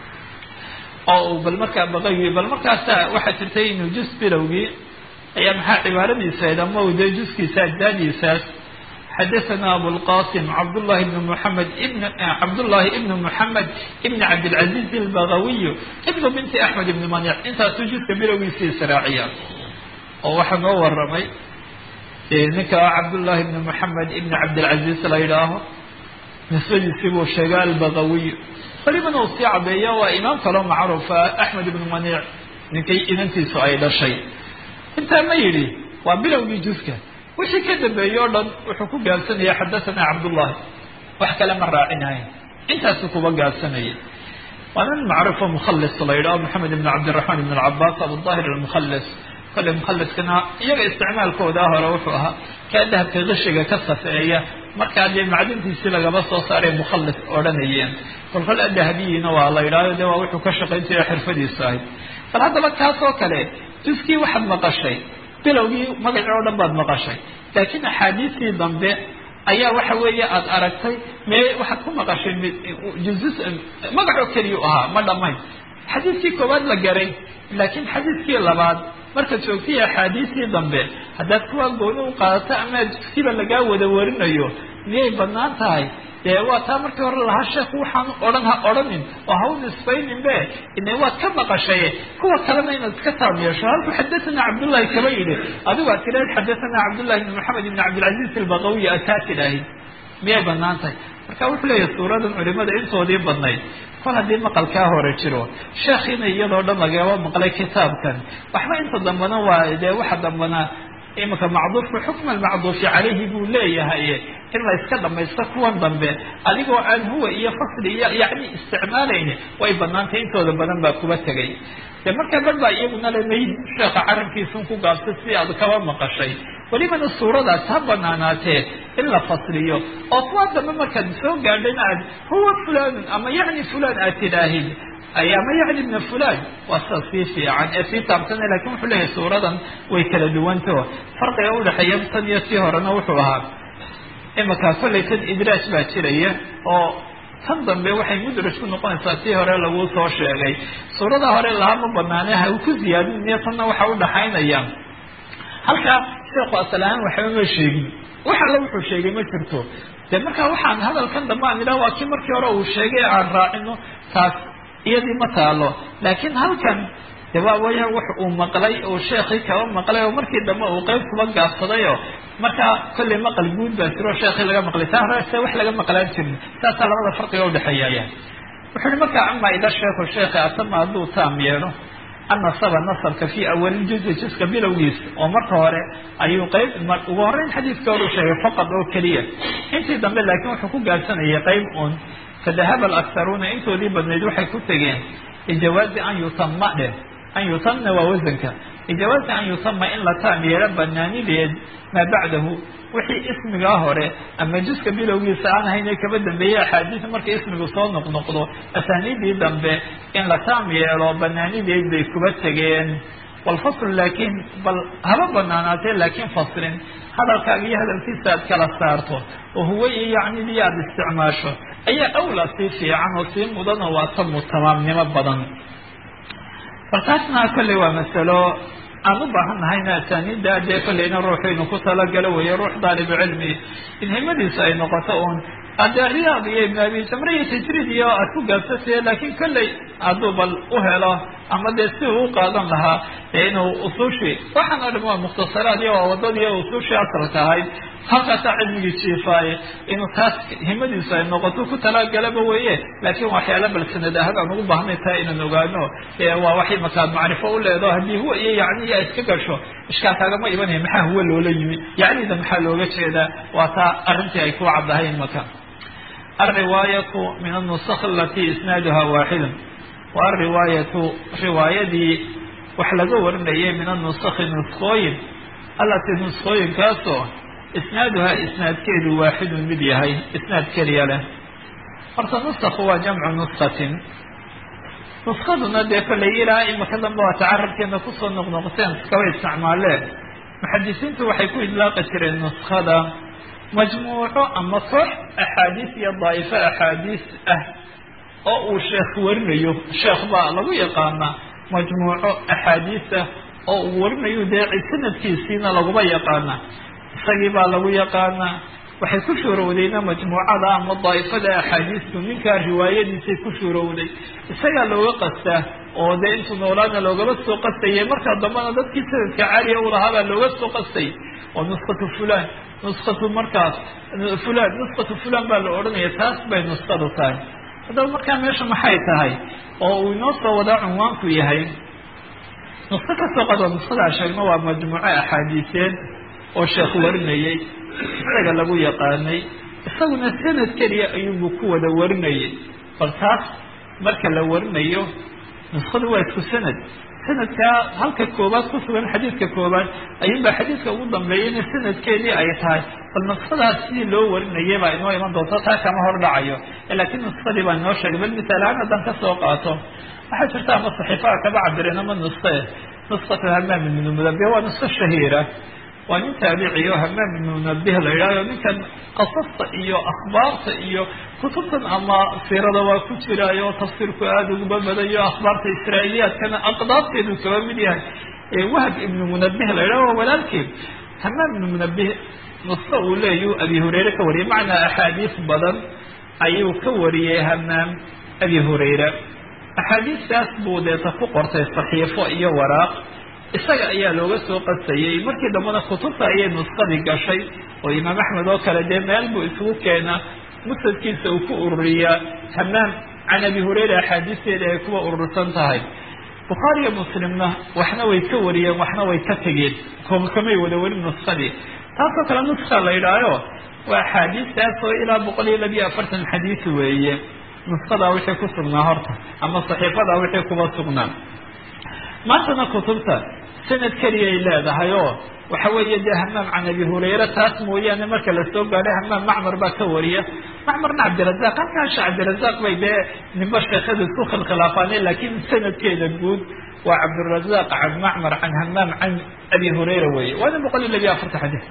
oo uu bal markaa baqayi bal markaasa waxaa jirtay inuu jus bilowgii ayaa maxaa cibaaradiisa ahayd ama u dee juskiisa ajzaadiisaas xadahanaa abulqasim cabdullahi ibnu muxamed cabdullahi ibnu muxamed ibni cabdilcaziiz albagawiyu ibnu binti axmed ibni manic intaasuu juska bilowgiisa israaciya oo waxaa noo waramay ninka cabdullahi ibni moxamed ibni cabdilcaziiz la yidhaaho nisbadiisii buu sheegay albagawiy welibana uu sii cadeeya waa imaam kaloo macruufa axmed ibnu maniic ninkay inantiisu ay dhashay intaa ma yidhi waa bilowgii juska wixii ka dambeeyey o dhan wuxuu ku gaabsanaya xadahanaa cabdullahi wax kale ma raacinahayn intaasuu kuba gaabsanayay waa nin macruufo mukhallis la yidhaho maxamed ibn cabdiraxmaan ibn alcabaas abudahir almukhallis kolley mukhaliskana iyaga isticmaalkooda hore wuxuu ahaa kaa dahabka qishiga ka safeeya markaa dee macdintiisii lagaba soo saaray mukhallis odhanayeen kolkol adahabiyiina waa la yidhahdo de waa wuxuu ka shaqayn jiray xirfadiisu ahayd bal haddaba kaas oo kale juskii waxaad maqashay bilowgii magacii oo dhan baad maqashay laakiin axaadiistii dambe ayaa waxa weeye aada aragtay mee waxaad ku maqashay juzs magacoo keliyu ahaa ma dhamayn xadiiskii koowaad la garay laakiin xadiiskii labaad markaad joogtay axaadiistii dambe haddaad kuwaa gooni u qaadato ama juskiiba lagaa wada warinayo miyay badnaan tahay dee waa taa markii hore lahaa sheekhu waxaan odhan ha odhanin oo ha u nisbaynin be ine waad ka maqashay kuwa kalena inaad iska taam yeesho halkuu xadahanaa cabdullahi kaba yidhi adigu aad tiraad xadahanaa cabdullahi ibni moxamed ibni cabdilcaziiz albagawiy aad taa tidhaahid miyay badnaan tahay marka wuxuu leeyahay suuradan culimada intoodii badnayd kol haddii maqalkaa hore jiro sheekhiina iyadoo dhan lagaba maqlay kitaabkan waxba inta dambana waa dee waxa dambana imanka macduufka xukma almacduufi calayhi buu leeyahay in la iska dhamaysto kuwan dambe adigoo aan huwa iyo fasli iyo yacni isticmaalayni way banaantay intooda badan baa kuba tegay dee markaa bar baa iyaguna lemay sheekha carabkiisun ku gaabtay si aad kaba maqashay welibana suuradaas ha banaanaatee in la fasliyo oo kuwa dambe markaad soo gaadhayna aad huwa fulanun ama yacni fulan aad tidhaahid ama yacni ibna fulan waa sida sii fiican ee sii taabsana lakin wuxuu leeyahay suuradan way kala duwanto farqiga udhexeeya tan iyo sii horena wuxuu ahaa imanka kollay tan idraaj baa jiraya oo tan dambe waxay mudraj ku noqonaysaa sii hore lagu soo sheegay suurada hore lahaa ma banaane ha ku ziyaadin iyo tanna waxa udhaxaynaya halkaa sheekhu asal ahaan waxba ma sheegin wax alla wuxuu sheegay ma jirto dee markaa waxaan hadalkan dambe aan idhaha waa kii markii hore uu sheegay aan raacino taas iyadii ma taalo laakiin halkan waa waya wax uu maqlay oo sheekhi kaba maqlay oo markii dambe uu qayb kuba gaabsadayo marka kulli maqal guud baa jiro sheekhi laga maqlay taaraysa wax laga maqlaan jirin taas labada farqiga u dhaxeeyay wuxuu marka amma ila sheekhi asama haduu taam yeelo النصب النصب في أول جزء bilowgiis oo marka hore ayuu qayb ugu horeyn xadiidka uu sheegay faqad oo kaliya intii dambe laakiin wuxuu ku gaarsanayay qayb un فذهب الأكثرون intoodii badneed waxay ku tageen ijawaazi an yutamna waa wasanka ijawaazi an yutama in la taam yeelo banaanideed maa bacdahu wixii ismigaa hore ama juska bilowgiisa aan hayne kaba dambeeyey axaadiis markay ismigu soo noqnoqdo asaaniidii dambe in la taam yeelo banaanideed bay kuba tegeen walfasl laakiin bal haba banaanaatee laakiin faslin hadalkaaga iyo hadalkiisa aad kala saarto oo huwa iyo yacnidii aada isticmaasho ayaa awla sii fiican oo sii mudan oo waa tamu tamaamnimo badan markaasna kolley waa masalo aan u baahan nahayna asaaniidda dee kolleyna ruuxaynu ku talagalo weeye ruux daalibu cilmi in himadiisa ay noqoto uun hadee riyaad iyo ibn abi jamre iyo tajriid iyo aad ku gaabsatee laakiin kolley hadduu bal u helo ama dee si uu u qaadan lahaa dee inuu usuushi waxaan o dhan waa mukhtasaraad iyo waa wadadii usuushi asalka ahayd halkaasaa cilmigii jiifaaye inuu taas himadiisu ay noqoto ku talagalaba weeye laakiin waxyaala bal sanad ahad aan ugu baahnay tahay inaan ogaano waa waxay markaad macrifo u leedo haddii huwa iyo yacniya iska gasho ishkaal kaagama ibanaya maxaa huwa loola yimi yacnida maxaa looga jeedaa waa taa arrintii ay ku caddahayn maka الرواية من النسخ التي إسنادها واحد والرواية روايدي وحلقوا ورنية من النسخ نسخوين التي نسخوين كاسو إسنادها إسناد كيد واحد مديهي إسناد كريالة أرسل نسخ هو جمع نسخة نسختنا دي كليلة إما كلام الله تعرف كأنه قصة نغنغسين كوي استعماله محدثين وحيكون إطلاق النسخة majmuuco ama koox axaadiis iyo daa'ifo axaadiis ah oo uu sheekh warinayo sheekh baa lagu yaqaanaa majmuuco axaadiis ah oo uu warinayo dee sanadkiisiina laguma yaqaana isagii baa lagu yaqaanaa waxay ku shuurowdayna majmuucada ama daa'ifada axaadiistu ninkaa riwaayadiisay ku shuurowday isagaa looga qastaa oo dee intuu noolaana loogaba soo qastayay markaa dambana dadkii sanadka caaliya u lahaabaa looga soo qastay oo nuskhatu fulan nuskhatu markaas fulan baa la odhanaya taas bay nuskhadu tahay haddaba markaa meesha maxay tahay oo uu inoo soo wadaa cunwaanku yahay nusko kasoo qado nuskadaa sheegno waa majmuuco axaadiiseed oo sheekh warinayay isaga lagu yaqaanay isaguna sanad keliya ayuunbu ku wada warinayay bal taas marka la warinayo nuskadu waa isku sanadkaa halka koobaad ku sugan xadiidka koobaad ayuunbaa xadiidka ugu dambeeyayna sanadkeedii ay tahay bal nuskadaas sidii loo warinayay baa inoo iman doonto taa kama hor dhacayo laakiin nuskadii baa inoo sheegay bal misaalahaan haddaan kasoo qaato waxaa jirta ama saxiifaha kaba cabireen ama nuske nuskatu hamaam ibnu munabih waa nusko shahiira waa nin taabiciyo hamaam ibnu munabih la yidhahdo ninkan qasasta iyo akhbaarta iyo kutubtan ama siirada waa ku jiraayo tafsiirku aada uguba badayo akhbaarta israailiyaadkana aqdaabteedu kaba mid yahay wahb ibnu munabih la yidhahdo waa walaalkeed hamaam ibnu munabih nusko uu leeyu abi hurayre ka wariyay macnaa axaadiis badan ayuu ka wariyey hamaam abi hurayre axaadiistaas buu deeta ku qortay saxiifo iyo waraaq isaga ayaa looga soo qasayay markii dambena kutubta ayay nuskadii gashay oo imaam axmed oo kale dee meel buu isugu keenaa musnadkiisa uu ku ururiyaa hamaam can abi hurayra axaadiisteeda ay kuwa urursan tahay bukhaari iyo muslimna waxna way ka wariyeen waxna way ka tegeen kamay wada warin nuskadii taasoo kale nuska la yidhaayo waa axaadiistaas oo ilaa 142 xadiis weeye nuskadaa wixii ku sugnaa horta ama saxiifadaa wixii kuba sugnaa maantana kutubta sanad keliya ay leedahay oo waxa weeye dee hamaam can abi hurayra taas mooyaane marka lasoo gaadhay hamaam macmar baa ka wariya macmarna cabdirazaq halkaasha cabdirazaq bay dee nimba sheekada isku khilkhilaafaane laakiin sanadkeeda guud waa cabdirazaq can macmar can hamaam can abi hurayra weye waana 142 xadiis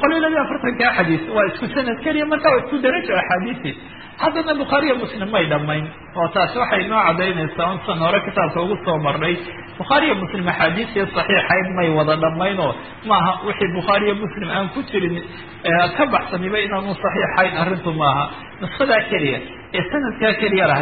142 xadiis waa isku sanad keliya marka waa isku darajo axaadiisi haddana bukhaariya muslim may dhamayn oo taasi waxay noo cadaynaysaa un san hore kitaabka ugu soo marnay bukhaariya muslim axaadiisiyo saxiixayd may wada dhamayn oo maaha wixii bukhaariya muslim aan ku jirin ka baxsaniba inaanu saxiixayn arrintu maaha nuskadaa keliya ee sanadkaa keliya lahayd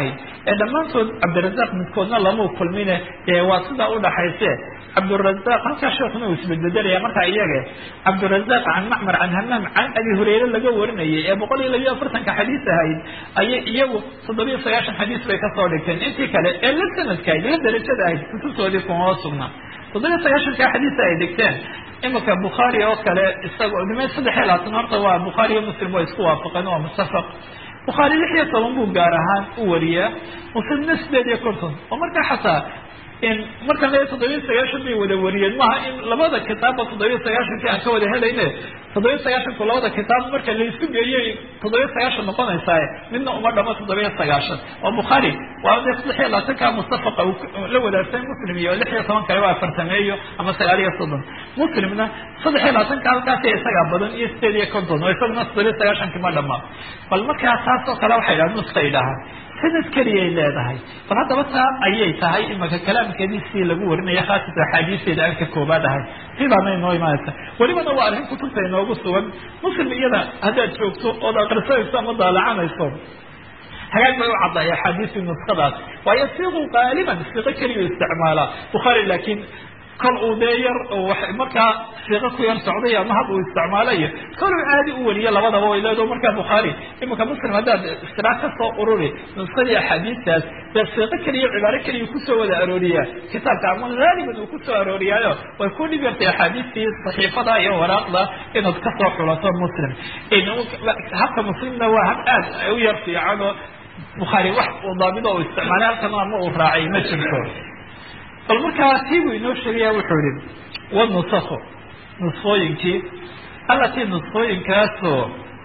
dhammaantood cabdirazaq midkoodna lama kulmine waa sidaa udhaxayse cabdirazaq halkaa sheekuna uu isbedbedelaya markaa iyaga cabdirazaq can macmar can hamaam can abi hurayre laga warinayay ee 142 xadiis ahayd ayay iyagu 790 xadiis bay kasoo dhigteen intii kale ee la sanadkayd la darajada ahayd kutubtoodii kuma sugnaa 790 xadiis ay dhigteen imika bukhaari oo kale isagoo dhimay 3 horta waa bukhaari iyo muslim way isku waafaqeen waa mustafaq bukhaari 16 buu gaar ahaan u wariyaa muslimna 8 oo markaa xataa in marka la 790 bay wada wariyeen maaha in labada kitaab 790 aan ka wada helayne 790 labada kitaab marka la isku geeyay 790 noqonaysaa midna uma dhamo 790 oo bukhaari waa 16 ka mustafaq la wadaagsan muslim iyo 16 kale waa farsameeyo ama 9 muslimna 16 ka halkaas isaga badan iyo 8 oo isaguna 790 kama dhama bal marka taas oo kale waxay dhahaan nusqaydaha sanad kaliya leedahay bal hadaba taa ayay tahay imaka kalaamkeedii si lagu warinayo khaasatan xadiiseeda aan ka koobaadahay sidaana inoo imaanaysa welibana waa arrin kutubta inoogu sugan muslim iyada haddaad joogto ood aqrisanayso ama daalacanayso hagaag bay u caddaaya axaadiistii nuskhadaas waayo siiqu qaaliban siiqo keliya isticmaalaa bukhaari laakiin kol uu dee yar markaa siiqo ku yar socday ama hab uu isticmaalayo kol uu caadi u wariyo labadaba way leedo markaa bukhaari imika muslim haddaad istiraak ka soo ururi nuskadii axaadiistaas dee siiqo keliya cibaaro keliya kusoo wada arooriyaa kitaabka ama haaliban uu kusoo arooriyaayo way ku dhib yartay axaadiistii saxiifada iyo waraaqda inaad kasoo xulato muslim habka muslimna waa hab aad u yar fiican oo bukhaari wax uu daabido uu isticmaalay halkan ama uu raacay ma jirto bal markaa tiibuu inoo sheegaya wuxuu yihi wanusakhu nusfooyinkii allatii nusfooyinkaasoo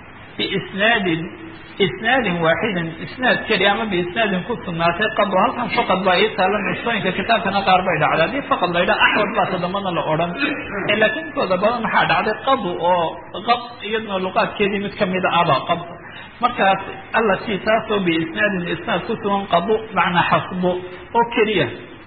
biisnaadin waaxidin isnaad keli ama biisnaadin ku sugnaatay qado halkan faqad baa ii taala nusfooyinka kitaabkana qaar bay dhacday haddii faqad la yidhaha axwad baa todobana la odhan laakiin intooda badan maxaa dhacday qadu oo qad iyadna luqaadkeedii mid kamida aba qad markaas allatii taasoo biisnaadin isnaad ku sugan qado macnaa xasbo oo keliya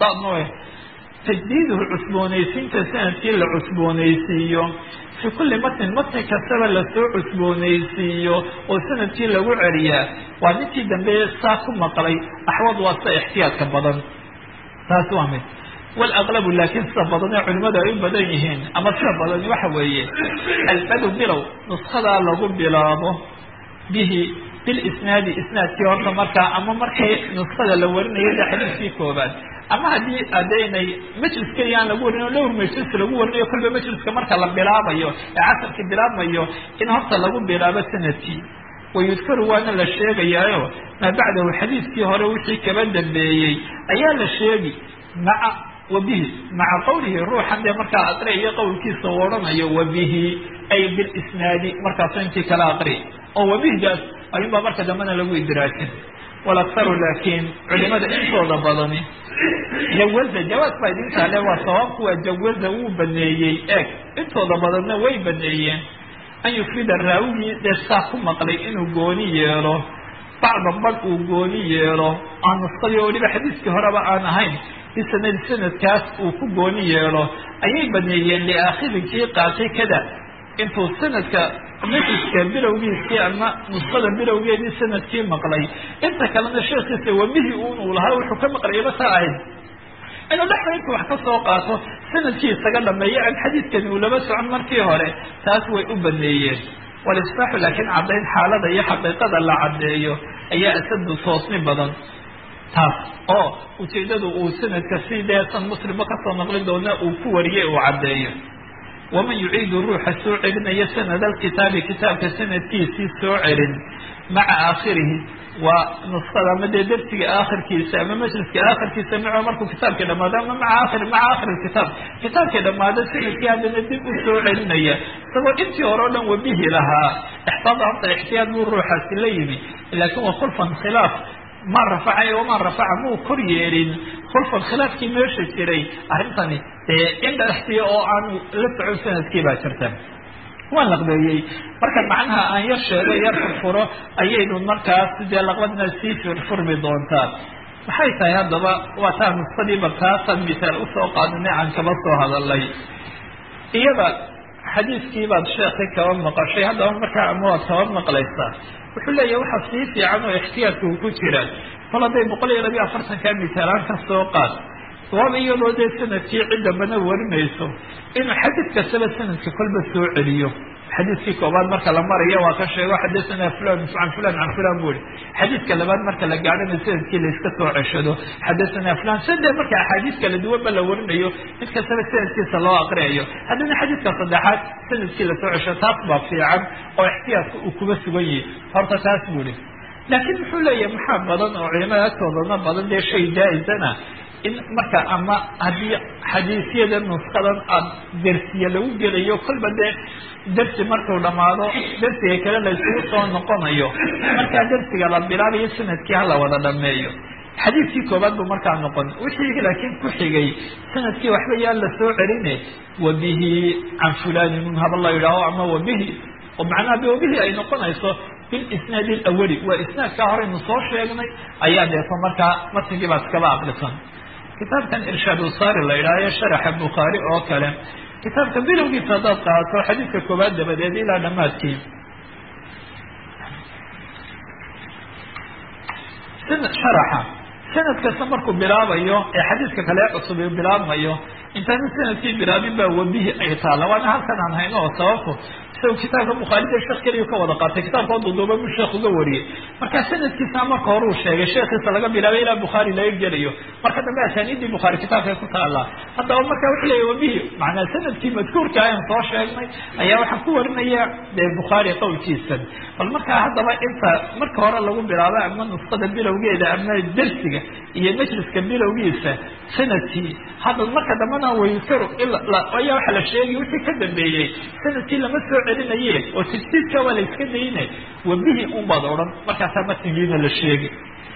tajdiiduhu cusboonaysiinta sanadkii la cusboonaysiiyo fi kulli matnin matni kastaba lasoo cusboonaysiiyo oo sanadkii lagu celiyaa waa ninkii dambe saa ku maqlay axwad waa sida ixtiyaadka badan taas waa mid walaqlabu laakiin sida badan ee culimadu ay u badan yihiin ama sida badani waxa weeye albadu bilow nuskadaa lagu bilaabo bihi bilisnaadi isnaadkii horta markaa ama markay nuskada la warinayo de xadiiskii koobaad ama haddii adaynay majlis keliya aan lagu warinayo dhowr majlis lagu warinayo kolba majliska marka la bilaabayo ee casarkii bilaabmayo in horta lagu bilaabo sanadkii wayudkaru waana la sheegayaayo maa bacdahu xadiiskii hore wixii kaba dambeeyey ayaa la sheegi maca wabihi maca qawlihi ruuxan dee markaa aqri iyo qowlkiisa u odhanayo wabihi ay bilisnaadi markaaso intii kala aqri oo wabihdaas ayuunbaa marka dambena lagu idraajin walaktaru laakiin culimada intooda badani jawaza jawaaz baa idintaa le waa sababku waa jawaza wuu baneeyey eeg intooda badanna way baneeyeen an yufrida raawigii dee saa ku maqlay inuu gooni yeelo bacda bad uu gooni yeelo aan nuskadii oo weliba xadiiskii horeba aan ahayn bisanadi sanadkaas uu ku gooni yeelo ayay baneeyeen liaakhirinkii qaatay kada intuu sanadka majliska bilowgiisii ama nuskada bilowgeedii sanadkii maqlay inta kalena sheekiisa wabihii uu lahaa wuxuu ka maqlayaba taa ahayd inuu dhexda intu wax ka soo qaato sanadkii isaga dhameeyo aan xadiidkani uu laba socon markii hore taas way u baneeyeen walisbaaxu laakiin caddayn xaalada iyo xaqiiqada la caddeeyo ayaa asadu toosni badan taas oo ujeedadu uu sanadka si deesan muslimba kasoo naqli doona uu ku wariyey uu caddeeyo waman yuciidu ruuxa soo celinaya sanad alkitaabi kitaabka sanadkiisii soo celin maca aakhirihi waa nuskada ama dee darsiga aakhirkiisa ama majliska aakhirkiisa maco markuu kitaabkii dhamaado ama maca aakhiri kitaab kitaabkii dhamaado sanadkii haddana dib u soo celinaya isagoo intii hore o dhan wabihi lahaa ixtaada horta ixtiyaad buu ruuxaasi la yimi laakin waa khulfan khilaaf ma rafacay wamaa rafaca muu kor yeelin khulfan khilaafkii meesha jiray arrintani dee indhaxtiya oo aan la socon sanadkii baa jirta waan laqbeeyey marka macnaha aan yar sheego yar furfuro ayaynu markaas dee laqbadna sii furmi doontaa maxay tahay haddaba waa taa nuskadii balkaasaan misaal usoo qaadanay aan kaba soo hadalay iyada xadiiskii baad sheekay kaba maqashay haddaba markaa ama waad kaba maqlaysaa wuxuu leeyahay waxa sii fiican oo ixtiyaadka uu ku jira kol hadday 140 ka mitaalaan ka soo qaad waaba iyadoo dee sanadkii cidda bana warinayso inuu xadiid kastaba sanadka kolba soo celiyo xadiidkii koobaad marka la marayo waa ka sheego xadathana fulan can fulan can fulan buri xadiidka labaad marka la gaadhana sanadkii la iska soo ceshado xadathana fulan saddex marka axaadiis kala duwan ba la warinayo mid kastaba sanadkiisa loo aqriyayo haddana xadiidka saddexaad sanadkii lasoo cesho taas baa fiican oo ixtiyaadka uu kuba sugan yahay horta taas buri laakiin muxuu leeyahay maxaa badan oo culimada agtoodana badan dee shay jaa-isana in marka ama haddii xadiisyada nusqadan aada dersiya lagu gelayo kolba dee dersi markuu dhamaado dersiga kale la isugu soo noqonayo markaa dersiga la bilaabayo sanadkii hala wada dhameeyo xadiidkii koobaad buu markaa noqon wixii laakiin ku xigay sanadkii waxba yaan la soo celine wabihi can fulanin haba la yidhaaho ama wabihi oo macnaha biwabihi ay noqonayso bilisnaad alawali waa isnaadkaa horeynu soo sheegnay ayaa deeto markaa matnigii baad iskaba aqrisan kitaabkan irshaad usaari la yidhaahayo sharaxa bukhaari oo kale kitaabka bilowgiisa haddaad qaato xadiidka koobaad dabadeed ilaa dhamaadkii sharaxa sanad kasta markuu bilaabayo ee xadiidka kale cusub uu bilaabmayo intaana sanadkii bilaabin baa wabihi ay taala waana halkan aan hayno oo sababto isaga kitaabka bukhaarida sheekh keliya ka wada qaatay kitaabka duuduuba buu sheekh uga wariyey marka sanadkiisa marka hore uu sheegay sheekhiisa laga bilaabay ilaa bukhaari laga gelayo marka dambe asaaniidii bukhaari kitaabka ku taala haddaba marka wuxuu leeyahay wabihi macnaa sanadkii madkuurka ayaan soo sheegnay ayaa waxaan ku warinaya dee bukhaari qowlkiisan bal markaa haddaba inta marka hore lagu bilaabo ama nusqada bilowgeeda ama dersiga iyo majliska bilowgiisa sanadkii hadda marka dambana waykaru ayaa waxa la sheegay wixii ka dambeeyey sanadkii lama soo celinaye oo tajdiidka waa la iska daynay wabihi un baad odhan markaasaa matnigiina la sheegay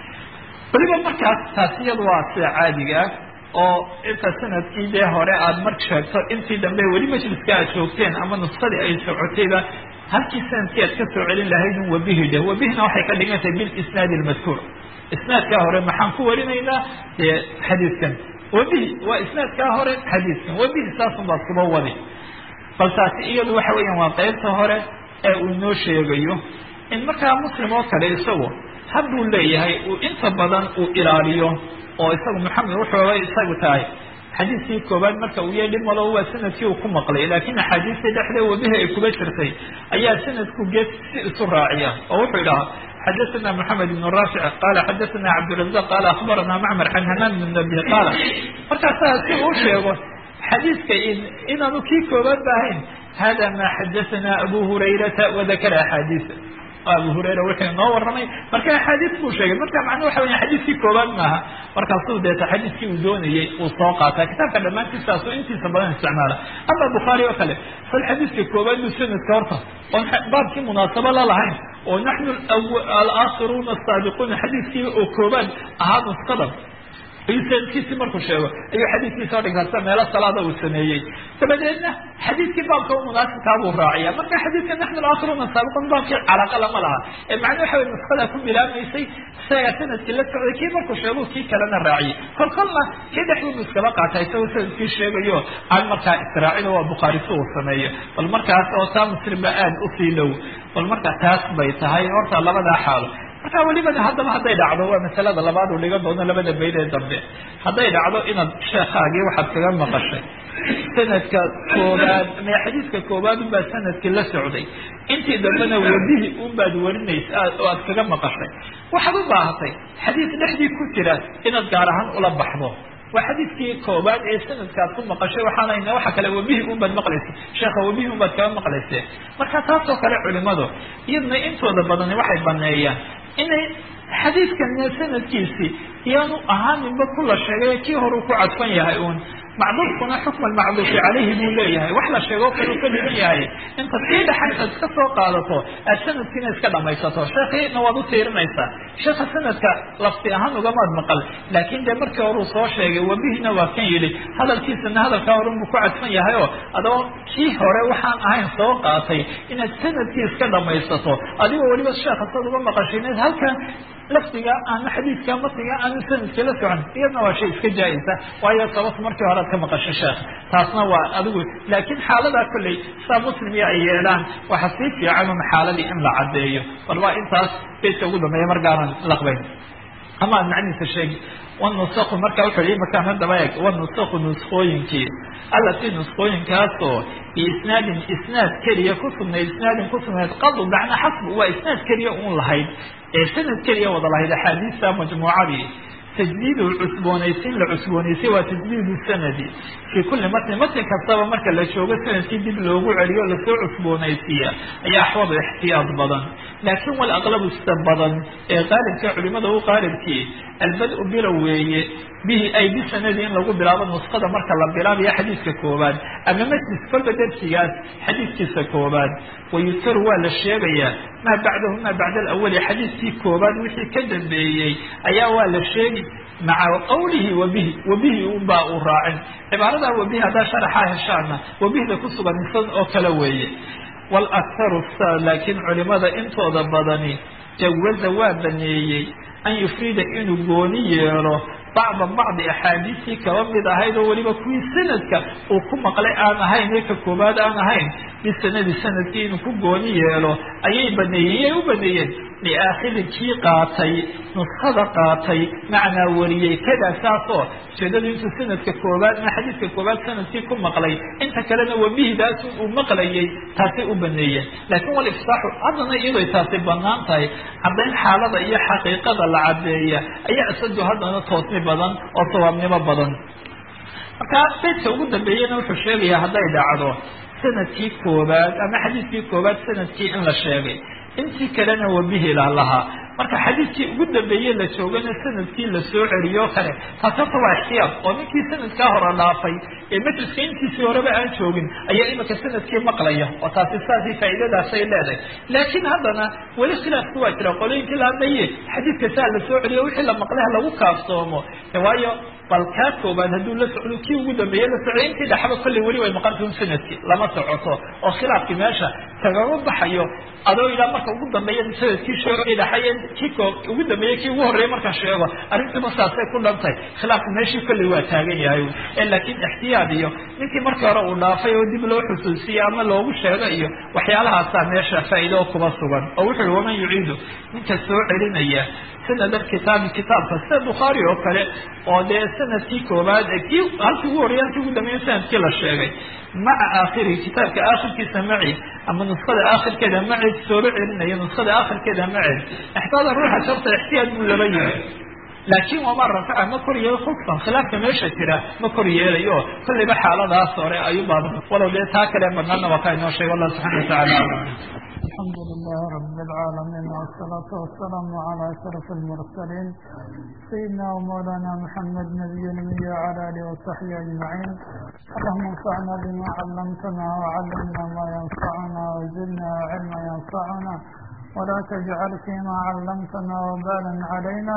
weliba markaas taas iyadu waa sida caadiga ah oo inta sanadkii dee hore aada marka sheegto intii dambe weli majliska aad joogteen ama nusqadii ay socotayba halkii sanadkii aad ka soo celin lahayd un wabihi dheh wabihina waxay ka dhigan tahay bilisnaadi almadkuur isnaadkaa hore maxaan ku warinaynaa dee xadiidkan wabihi waa isnaadkaa hore xadiidkan wabihi saasun baad kuba wadi bal taasi iyadu waxa weeyaan waa qeybta hore ee uu inoo sheegayo in markaa muslim oo kale isagu hadduu leeyahay uu inta badan uu ilaaliyo oo isagu maxamed wuxuuba isagu tahay xadiidkii koobaad marka uu yahay dhib malo waa sanadkii uu ku maqlay laakiin axaadiistii dhexdee wabihi ay kuba jirtay ayaa sanadku geed si isu raaciya oo wuxuu idhahaa xadaثna محamed بن raafic qala xadaثna cabdالرaزاq qala aخbarana macmar can hamaan بn nabi qaala markaasaa si uu sheego xadiidka inaanu kii koobaad ba ahayn hada ma xadaثna abu hurayrata wadakara axaadiisa abu hurayra wuxuu noo waramay marka axaadiis buu sheegay marka macnuu waxa weya xadiidkii koobaad maaha markaasuu deeta xadiidkii uu doonayay uu soo qaata kitaabka dhammaantiisaasuu intiisa badan isticmaala ama bukhaari oo kale fal xadiidka koobaad buu sanadka horta oon baabkii munaasabo la lahayn oo naxnu alaakhiruna asaabiquuna xadiidkii oo koobaad ahaa nusqadan ayuu sanadkiisii markuu sheego ayuu xadiidkiisa o dhigata meelo salaada uu sameeyey dabadeedna xadiidkii baabka u munaasibkaa buu raaciya marka xadiidka naxnu alaakhiruna asaabiquun baabkii calaqa lama laha ee macnuu waxa wey nusqadaa ku bilaabmaysay isaga sanadkii la socday kii markuu sheego kii kalena raaciyey kolkolna kii dhexduu iskaba qaata isagoo sanadkii sheegayo aan markaa israacino waa bukhaari si uu sameeyo bal markaas oo taa muslim ba aada usii dhow bal marka taas bay tahay horta labadaa xaalo marka welibana haddaba hadday dhacdo waa masalada labaad uu dhigan doono labada bayd ee dambe hadday dhacdo inaad sheekhaagii waxaad kaga maqashay sanadka koobaad ama xadiidka koobaad unbaa sanadkii la socday intii dambena wabihi unbaad warinaysa oo aad kaga maqashay waxaad u baahatay xadiid dhexdii ku jira inaad gaar ahaan ula baxdo waa xadiidkii koobaad ee sanadkaad ku maqashay waxaanayna waxa kale wabihi unbaad maqlaysa sheekha wabihi unbaad kaga maqlayse marka taasoo kale culimadu iyadna intooda badani waxay baneeyaan inay xadiidkan sanadkiisii iyaanu ahaaninba kula sheegay kii horeu ku cadfan yahay uun macduufkuna xukma almacduufi calayhi buu leeyahay wax la sheego kaluu ka dhigan yahay intaad kii dhaxaysa iska soo qaadato aad sanadkiina iska dhamaysato sheekhiina waad u tiirinaysaa sheekha sanadka lafti ahaan ugamaad maqal laakiin dee markii horeu soo sheegay wabihina waa kan yidhi hadalkiisana hadalkaa horen buu ku cadfan yahay oo adoo kii hore waxaan ahayn soo qaatay inaad sanadkii iska dhamaysato adigoo weliba sheekha saad uga maqashay inaad halkan lafdiga ama xadiidka matniga aanu sanadkii la socon iyadna waa shay iska jaa-isa waayo sababta markii hore ad ka maqashay sheekh taasna waa adigu laakiin xaaladaa kolley saa muslim iyo ay yeelaan waxa sii fiican un xaaladii in la caddeeyo bal waa intaas beydka ugu dambeeya markaanan laqbayn ama macnihiisa sheegi wanusakhu marka wuxuu yihi markaan haddaba eeg wanusakhu nuskooyinkii allatii nuskooyinkaasoo biisnaadin isnaad keliya ku sugnayd isnaadin ku sugnayd qadu macna xasbu waa isnaad keliya un lahayd ee sanad keliya wada lahayd axaadiista majmuucadii تجديد العسبونيسين لعسبونيسي وتجديد السند في كل متن كالطبع مركا لشوغة سنة دي بلوغو عليو لسو عسبونيسية أي أحوض احتياط بضن لكن والأغلب استبضن غالب كعلماء هو غالب كي البدء بلوي به أي بسند لغو بلابا نسخة مركا لبلاب يا حديث كوبان أما مجلس كل بدل سياس حديث كوبان ويتروى للشيبية ما بعد الأول حديث في كوبان وحي كدن بيي أيها للشيبي مع قوله وبه أنباء الراعي عبارة وبه هذا شرحها الشأن وبه لكسب النصد أو كلوية والأكثر لكن علماء انتو ضبضني جوز وابنيي أن يفيد إنه بوني بعض أحاديثي كوامد هيدا ولما كوي سندك وكم قلي أنا هين هيك كوباد أنا هين بالسند كي نكون بوني له أي بنيي وبنيي لآخر كي قاتي نصد قاتي معنى وليي كذا ساسو شدد انت سند كوباد ما حديث كوباد سند كي كم قلي انت كلنا وبه داس ومقلي تاسي وبنيي لكن والإفصاح أظن إيضا تاسي بنان تاي عبدين حالة أي حقيقة العادية أي أسد هذا توصي badan oo sawaabnimo badan marka dadka ugu dambeeyana wuxuu sheegayaa haday dhacdo sanadkii koobaad ama xadiiskii koobaad sanadkii in la sheegay intii kalena wabihi laha marka xadiiskii ugu dambeeyay la joogana sanadkii la soo celiyo kale taasoo waa ixtiyaad oo ninkii sanadka hore dhaafay ee majliska intiisii horeba aan joogin ayaa imika sanadkii maqlaya oo taasi saasi faa'iidadaas ay leedahay laakiin haddana weli khilaafku waa jira qolooyinkii la hadlayay xadiiska saa la soo celiyo wixii la maqlay lagu kaaftoomo waayo bal kaa koobaad hadduu la socdo kii ugu dambeeyay la socday intii dhaxaba kolley weli way maqantahay sanadkii lama socoto oo khilaafkii meesha tagama baxayo adoo ilaa marka ugu dambeeya sanadkii sheegay dhaxayeen kii ugu dambeeyay kii ugu horreeyay marka sheego arrintii saasay ku dhantay khilaafku meeshii kolley waa taagan yahay laakiin ixtiyaad iyo ninkii markii hore uu dhaafay oo dib loo xusuusiyay ama loogu sheego iyo waxyaalahaasa meesha faa'iido kuma sugan oo wuxuu waman yuciidu ninka soo celinaya سند الكتاب كتاب سند بخاري أو كله أو ده سند كي كوباد كي هل تقول ريان تقول دمين سند كلا الشيء مع آخر كتاب كآخر كي سمعي أما نسخة آخر كده معي سورة إنه نسخة آخر كده معي احتاج الروح شرط احتياج من لبيه لكن ومرة فعلا ما كوريا خصوصا خلاف كمشة ترى ما كوريا ليو كل بحالة ده صورة أيوب ولو ده تاكل من أنا وكان شيء والله سبحانه وتعالى. الحمد لله رب العالمين والصلاة والسلام على أشرف المرسلين سيدنا ومولانا محمد نبي الأمي وعلى آله وصحبه أجمعين. اللهم انفعنا بما علمتنا وعلمنا ما ينفعنا وزدنا علما ينفعنا ولا تجعل فيما علمتنا وبالا علينا.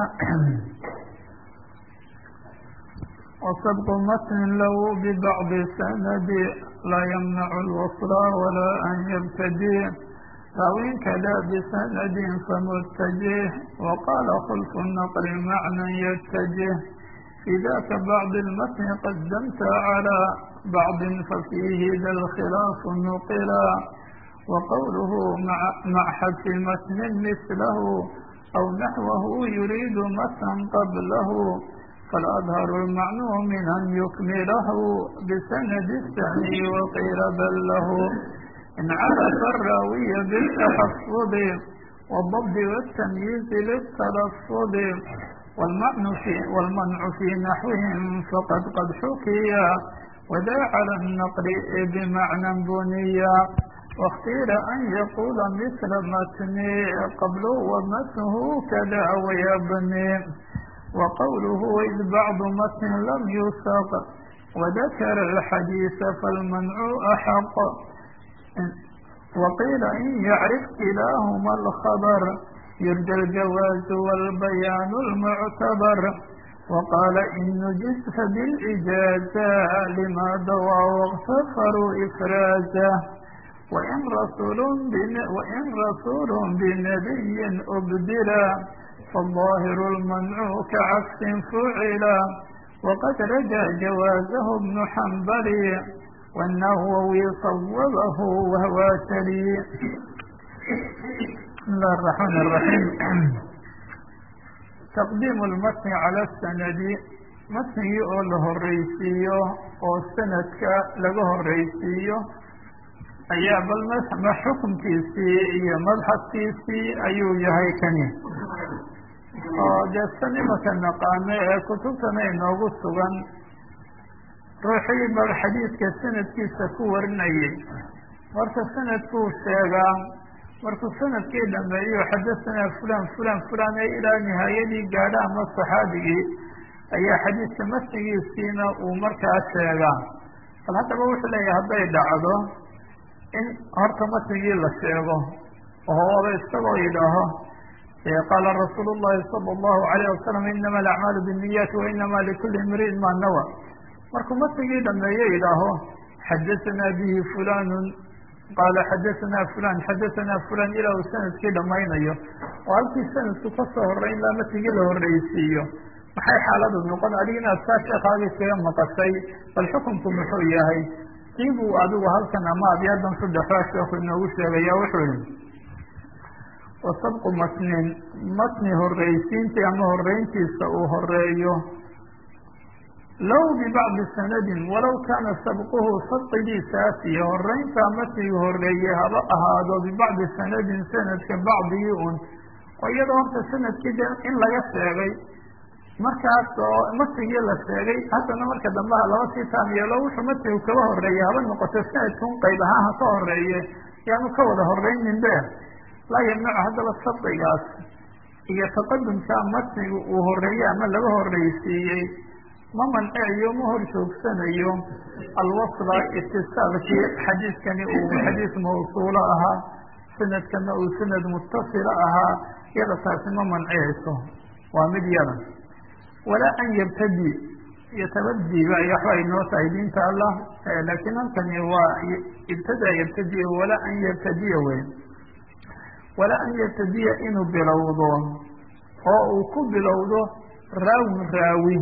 وسبق متن له ببعض سند لا يمنع الوصل ولا أن يبتدي راوين كذا بسند فمتجه وقال خلف النقل معنى يتجه إذا كبعض المتن قدمت على بعض ففيه ذا الخلاف نقلا وقوله مع حذف متن مثله أو نحوه يريد متن قبله فالأظهر المعنى من أن يكمله بسند الثاني وقيل بل له إن عرف الراوي بالتحفظ والضبط والتمييز للتلفظ والمنع في نحوهم فقد حكي وذا على النقل بمعنى بنيا واختير أن يقول مثل متن قبله ومتنه كذا ويبني وقوله إذ بعض متن لم يسق وذكر الحديث فالمنع أحق وقيل إن يعرف كلاهما الخبر يرجى الجواز والبيان المعتبر وقال إن نجس بالإجازة لما دوى واغتفروا إفرازه وإن رسول بنبي أبدلا فالظاهر المنع كعكس فعلا وقد رجع جوازه ابن حنبل والنووي صوبه وهو تلي. بسم الله الرحمن الرحيم. taqdiimu lmatni cala sanadi matnigii oo la horeysiiyo oo sanadka laga horeysiiyo ayaa bal xukunkiisii iyo madxafkiisii ayuu yahay kani oo dee san imaka naqaano ee kutubtana inoogu sugan ruuxii bal xadiidka sanadkiisa ku warinayay marka sanadkuu sheegaa markuu sanadkii dhameeyo xadasanaa fulan fulan fulan ee ilaa nihaayadii gaadha ama saxaabigii ayaa xadiidka matnigiisiina uu markaa sheegaa bal haddaba wuxuu leeyahay hadday dhacdo in horta matnigii la sheego ooba isagoo yidhaaho qaala rasuulu llahi sala allahu alayh wasalam inama alacmaalu binniyaati wa inama likuli imriin ma nawa markuu matnigii dhameeyo yidhaaho xadasanaa bihi fulanun qaala xadasanaa fulan ilaa uu sanadkii dhamaynayo oo halkii sanadku kasoo horeyn laa matnigii la horeysiiyo maxay xaaladu noqon adig inaad saa sheekhaagii kaga maqashay bal xukunku muxuu yahay kii buu adigu halkan ama abyadan saddexdaa sheekhu inoogu sheegaya wuxuu yihi wasabqu matnin matni horeysiintii ama horeyntiisa uu horeeyo low bibacdi sanadin walow kaana sabquhu sabqigiisaas iyo horeyntaa matnigu horeeye haba ahaado bibacdi sanadin sanadka bacdigii un oo iyadoo horta sanadkii de in laga sheegay markaas oo matnigii la sheegay haddana marka dambeha laba sii taam yeelo wuxuu matnigu kaba horeeye haba noqoto sanadka un qayb ahaan ha ka horeeye yaanu ka wada horeynin be laa yamnacu haddaba sabqigaas iyo taqadumka matnigu uu horeeye ama laga horeysiiyey ma manceeyo ma hor joogsanayo alwasla itisaalkii xadiidkani uu xadiis mawsuulo ahaa sanadkana uu sanad mutasila ahaa yada taasi ma manceyso waa mid yada walaa an yabtadi yatabadiba iyo waxba inoo tahay diinta allah laakiin halkani waa ibtada yabtadi walaa an yabtadiya wey walaa an yabtadiya inuu bilowdo oo uu ku bilowdo raawi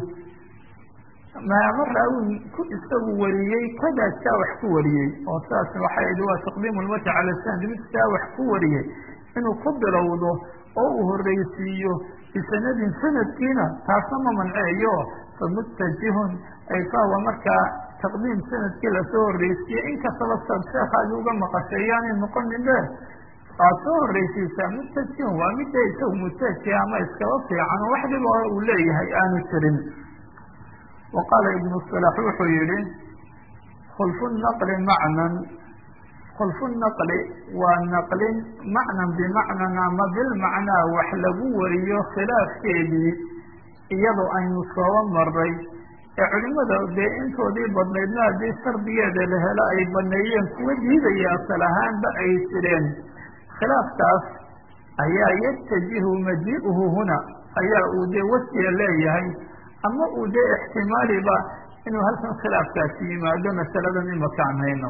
maama raawin ku isagu wariyey kadaas kaa wax ku wariyey oo saas waxay idhi waa taqdiimu lmati cala sanad mid kaa wax ku wariyey inuu ku bilowdo oo uu horeysiiyo bisanadin sanadkiina taasna ma manceeyo famuttajihun ay fahuwa markaa taqdiim sanadkii lasoo horeysiiyey inkastaba sad sheekhaadi uga maqashay yaanay noqonin be aad soo horeysiisaa muttajihun waa midda isagu mutaji ama iskaba fiican oo wax dhiba uu leeyahay aanu jirin waqaala ibnu salax wuxuu yihi khulfu naqli macnan khulfu naqli waa naqlin macnan bimacnan ama bilmacnaa wax lagu wariyo khilaafkeedii iyadoo aynu sooba maray ee culimada dee intoodii badnaydna haddii shardigeeda la helo ay baneeyeen kuwa diidaya asal ahaanba ay jireen khilaafkaas ayaa yatajihu majii'uhu huna ayaa uu dee wasiya leeyahay ama uu dee ixtimaaliba inuu halkan khilaafkaasi yimaado masaladan imaka aan hayno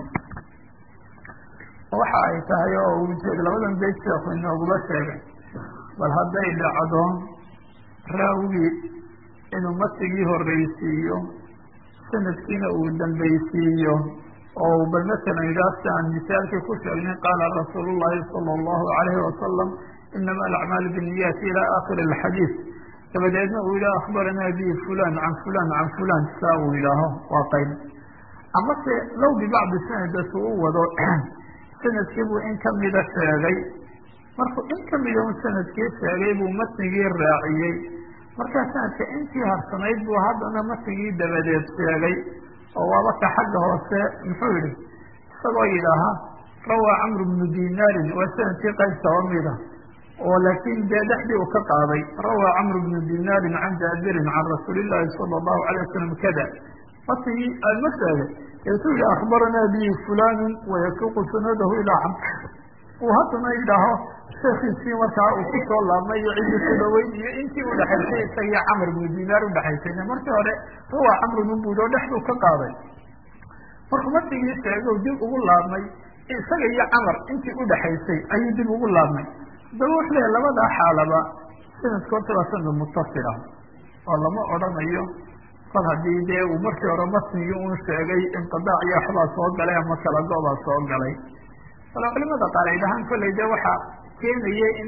waxa ay tahay oo uu labadan beyt sheekhu inoogula sheegay bal hadday dhacdo raawigii inuu matnigii horeysiiyo sanadkiina uu dambeysiiyo oo bal masalan yidhaahta aan misaalkii ku sheegnay qaala rasuulu llahi sala allahu alayhi wasalam inama alacmaalu binniyaati ila aakhiri alxadiid dabadeedna uu yidhaho akhbaranaa bi fulan can fulan saa uu yidhaaho waa qayb amase low bibacdi sanadasu u wado sanadkii buu in kamida sheegay markuu in kamida un sanadkii sheegay buu matnigii raaciyey markaa sanadka intii harsanayd buu haddana matnigii dabadeed sheegay oo waaba ka xagga hoose muxuu yihi isagoo yidhaaha rawaa camru bnu dinaarin waa sanadkii qayb saba mida oo laakiin dee dhexdii uu ka qaaday rawaa camru bnu dinaarin can jaabirin can rasuuli llahi sala allahu alayh wasalam kada matnigii ma sheegay eetuu yihi akhbaranaa bihi fulanun wayasuuqu sanadahu ilaa camr uu haddana yidhaaho sheekiisii markaa uu kusoo laabmay iyo cidii ku dhaweyn iyo intii udhaxaysay isagiyo camr bnu dinaar udhaxaysayna markii hore rawaa camrun ubuud oo dhexduu ka qaaday markuu matnigii sheegay dib ugu laabmay isaga iyo camar intii udhaxaysay ayuu dib ugu laabmay daba wuxuu leeyahy labadaa xaalaba sanadka horta waa sanad mutasila oo lama odhanayo kol haddii dee uu markii hore matnigii un sheegay inqidaac iyo waxbaa soo galay ama kala go-baa soo galay wala culimada qaar ay dhahaan kollay dee waxaa keenaya in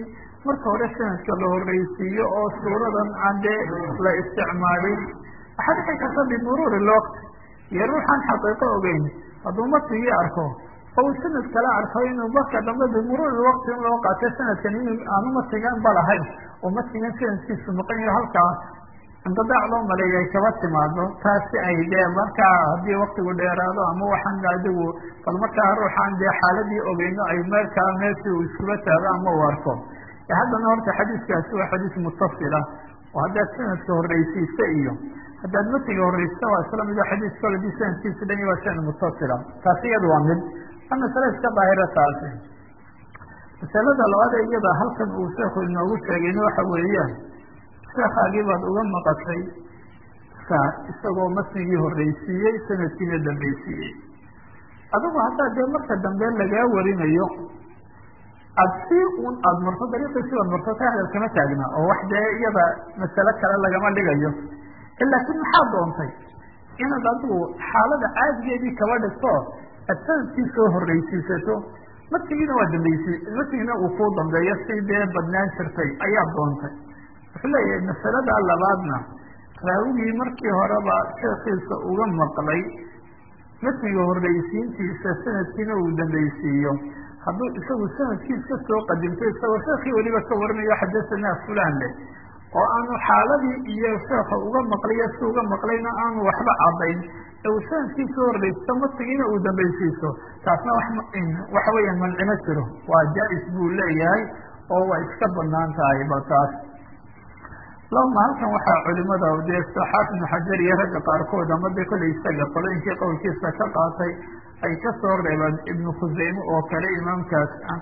marka hore sanadka la horreysiiyo oo suuradan aan dee la isticmaalin waxaa dhici karta bimuruuri lwaqt iyo ruuxaan xaqiiqo ogeyn hadduu matigii arko oo uu sanad kala arko inuu marka dambe bimuruuri lwaqti in loo qaato sanadkan in aanu matigan ba lahayn oo matigan sanadkiisu noqon yaho halkaas indadaac loo maleeya ay kaba timaado taasi ay dee markaa haddii waktigu dheeraado ama waxaan adigu bal markaa ruuxaan dee xaaladii ogeyno ay markaa meeshii uu iskula taago ama uu arko haddana horta xadiiskaasi waa xadiis mutasila oo haddaad sanadka horreysiisa iyo haddaad matiga horreysta waa isla mido xadiis kole di sanadkiisa dhan waa sanad mutasila taasi iyada waa mid a masale iska daahira taasi masalada labaad ee iyada halkan uu sheekhu inoogu sheegayna waxa weeyaan sheekhaagii baad uga maqashay isagoo matnigii horreysiiyey sanadkiina dambeysiiyey adigu haddaa dee marka dambe lagaa warinayo aada si un aada marto dariiqiisi baad marto taxdeed kama taagna oo wax dee iyada masale kale lagama dhigayo laakiin maxaa doontay inaad adigu xaalada caadigeedii kaba dhigto aad sanadkii soo horreysiisato matnigiina waa dambeysi matnigiina uu kuu dambeeyo si dee badnaan jirtay ayaa doontay wuxuu leeyahay masalada labaadna raawigii markii horeba sheekiisa uga maqlay matniga horreysiintiisa sanadkiina uu dambeysiiyo hadduu isagu sanadkiis ka soo qadimto isagoo sheekii weliba ka warinayo xadasanaa fulan leh oo aanu xaaladii iyo sheeka uga maqlayo si uga maqlayna aanu waxba cadayn ee uu sanadkii soo horreysto matnigiina uu dambeysiiso taasna waxa weeyaan mancimo jiro waa jaa-is buu leeyahay oo waa iska banaan tahay bal taas lama halkan waxaa culimada dee xaafid ibnu xajar iyo ragga qaarkood ama dee kollay isaga qolooyinkii qowlkiisa ka qaatay ay kasoo reebaan ibnu khuseyme oo kale imaamkaas ah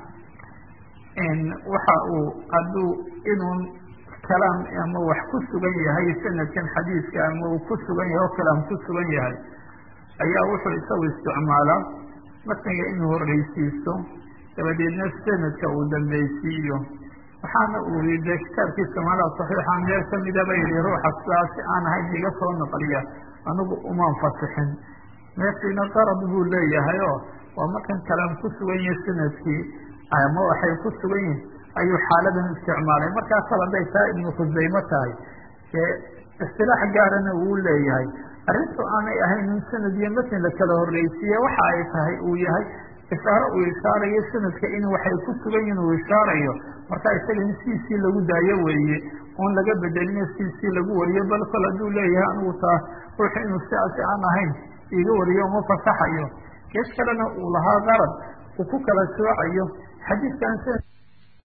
waxa uu hadduu inuu kalaam ama wax ku sugan yahay sanadkan xadiiska ama uu ku sugan yahay oo kalaam ku sugan yahay ayaa wuxuu isagu isticmaalaa matniga inuu horreysiiso dabadeedna sanadka uu dambeysiiyo waxaana uu yii de kitaabkiisa mala saxiixa meel kamidaba yihi ruuxa sidaasi aan ahayn iga soo naqliya anigu umaan fasixin meeshiina qarad buu leeyahay oo waa markan kalaam ku sugan yahay sanadkii ama waxay ku sugan yihin ayuu xaaladan isticmaalay markaas kale haday taa ibnu khuseyme tahay dee istilaax gaarana uu leeyahay arrintu aanay ahayn in sanad iyo matn la kala horreysiiye waxa ay tahay uu yahay ishaaro uu ishaarayo sanadka in waxay ku sugan yihin uu ishaarayo marka isaga in siisii lagu daayo weeye oon laga bedelina siisii lagu wariyo bal kol hadduu leeyahay anigu taa ruuxa inuu siaasi aan ahayn iga wariyo uma fasaxayo gees kalena uu lahaa qarad uu ku kala soocayo xadiiskan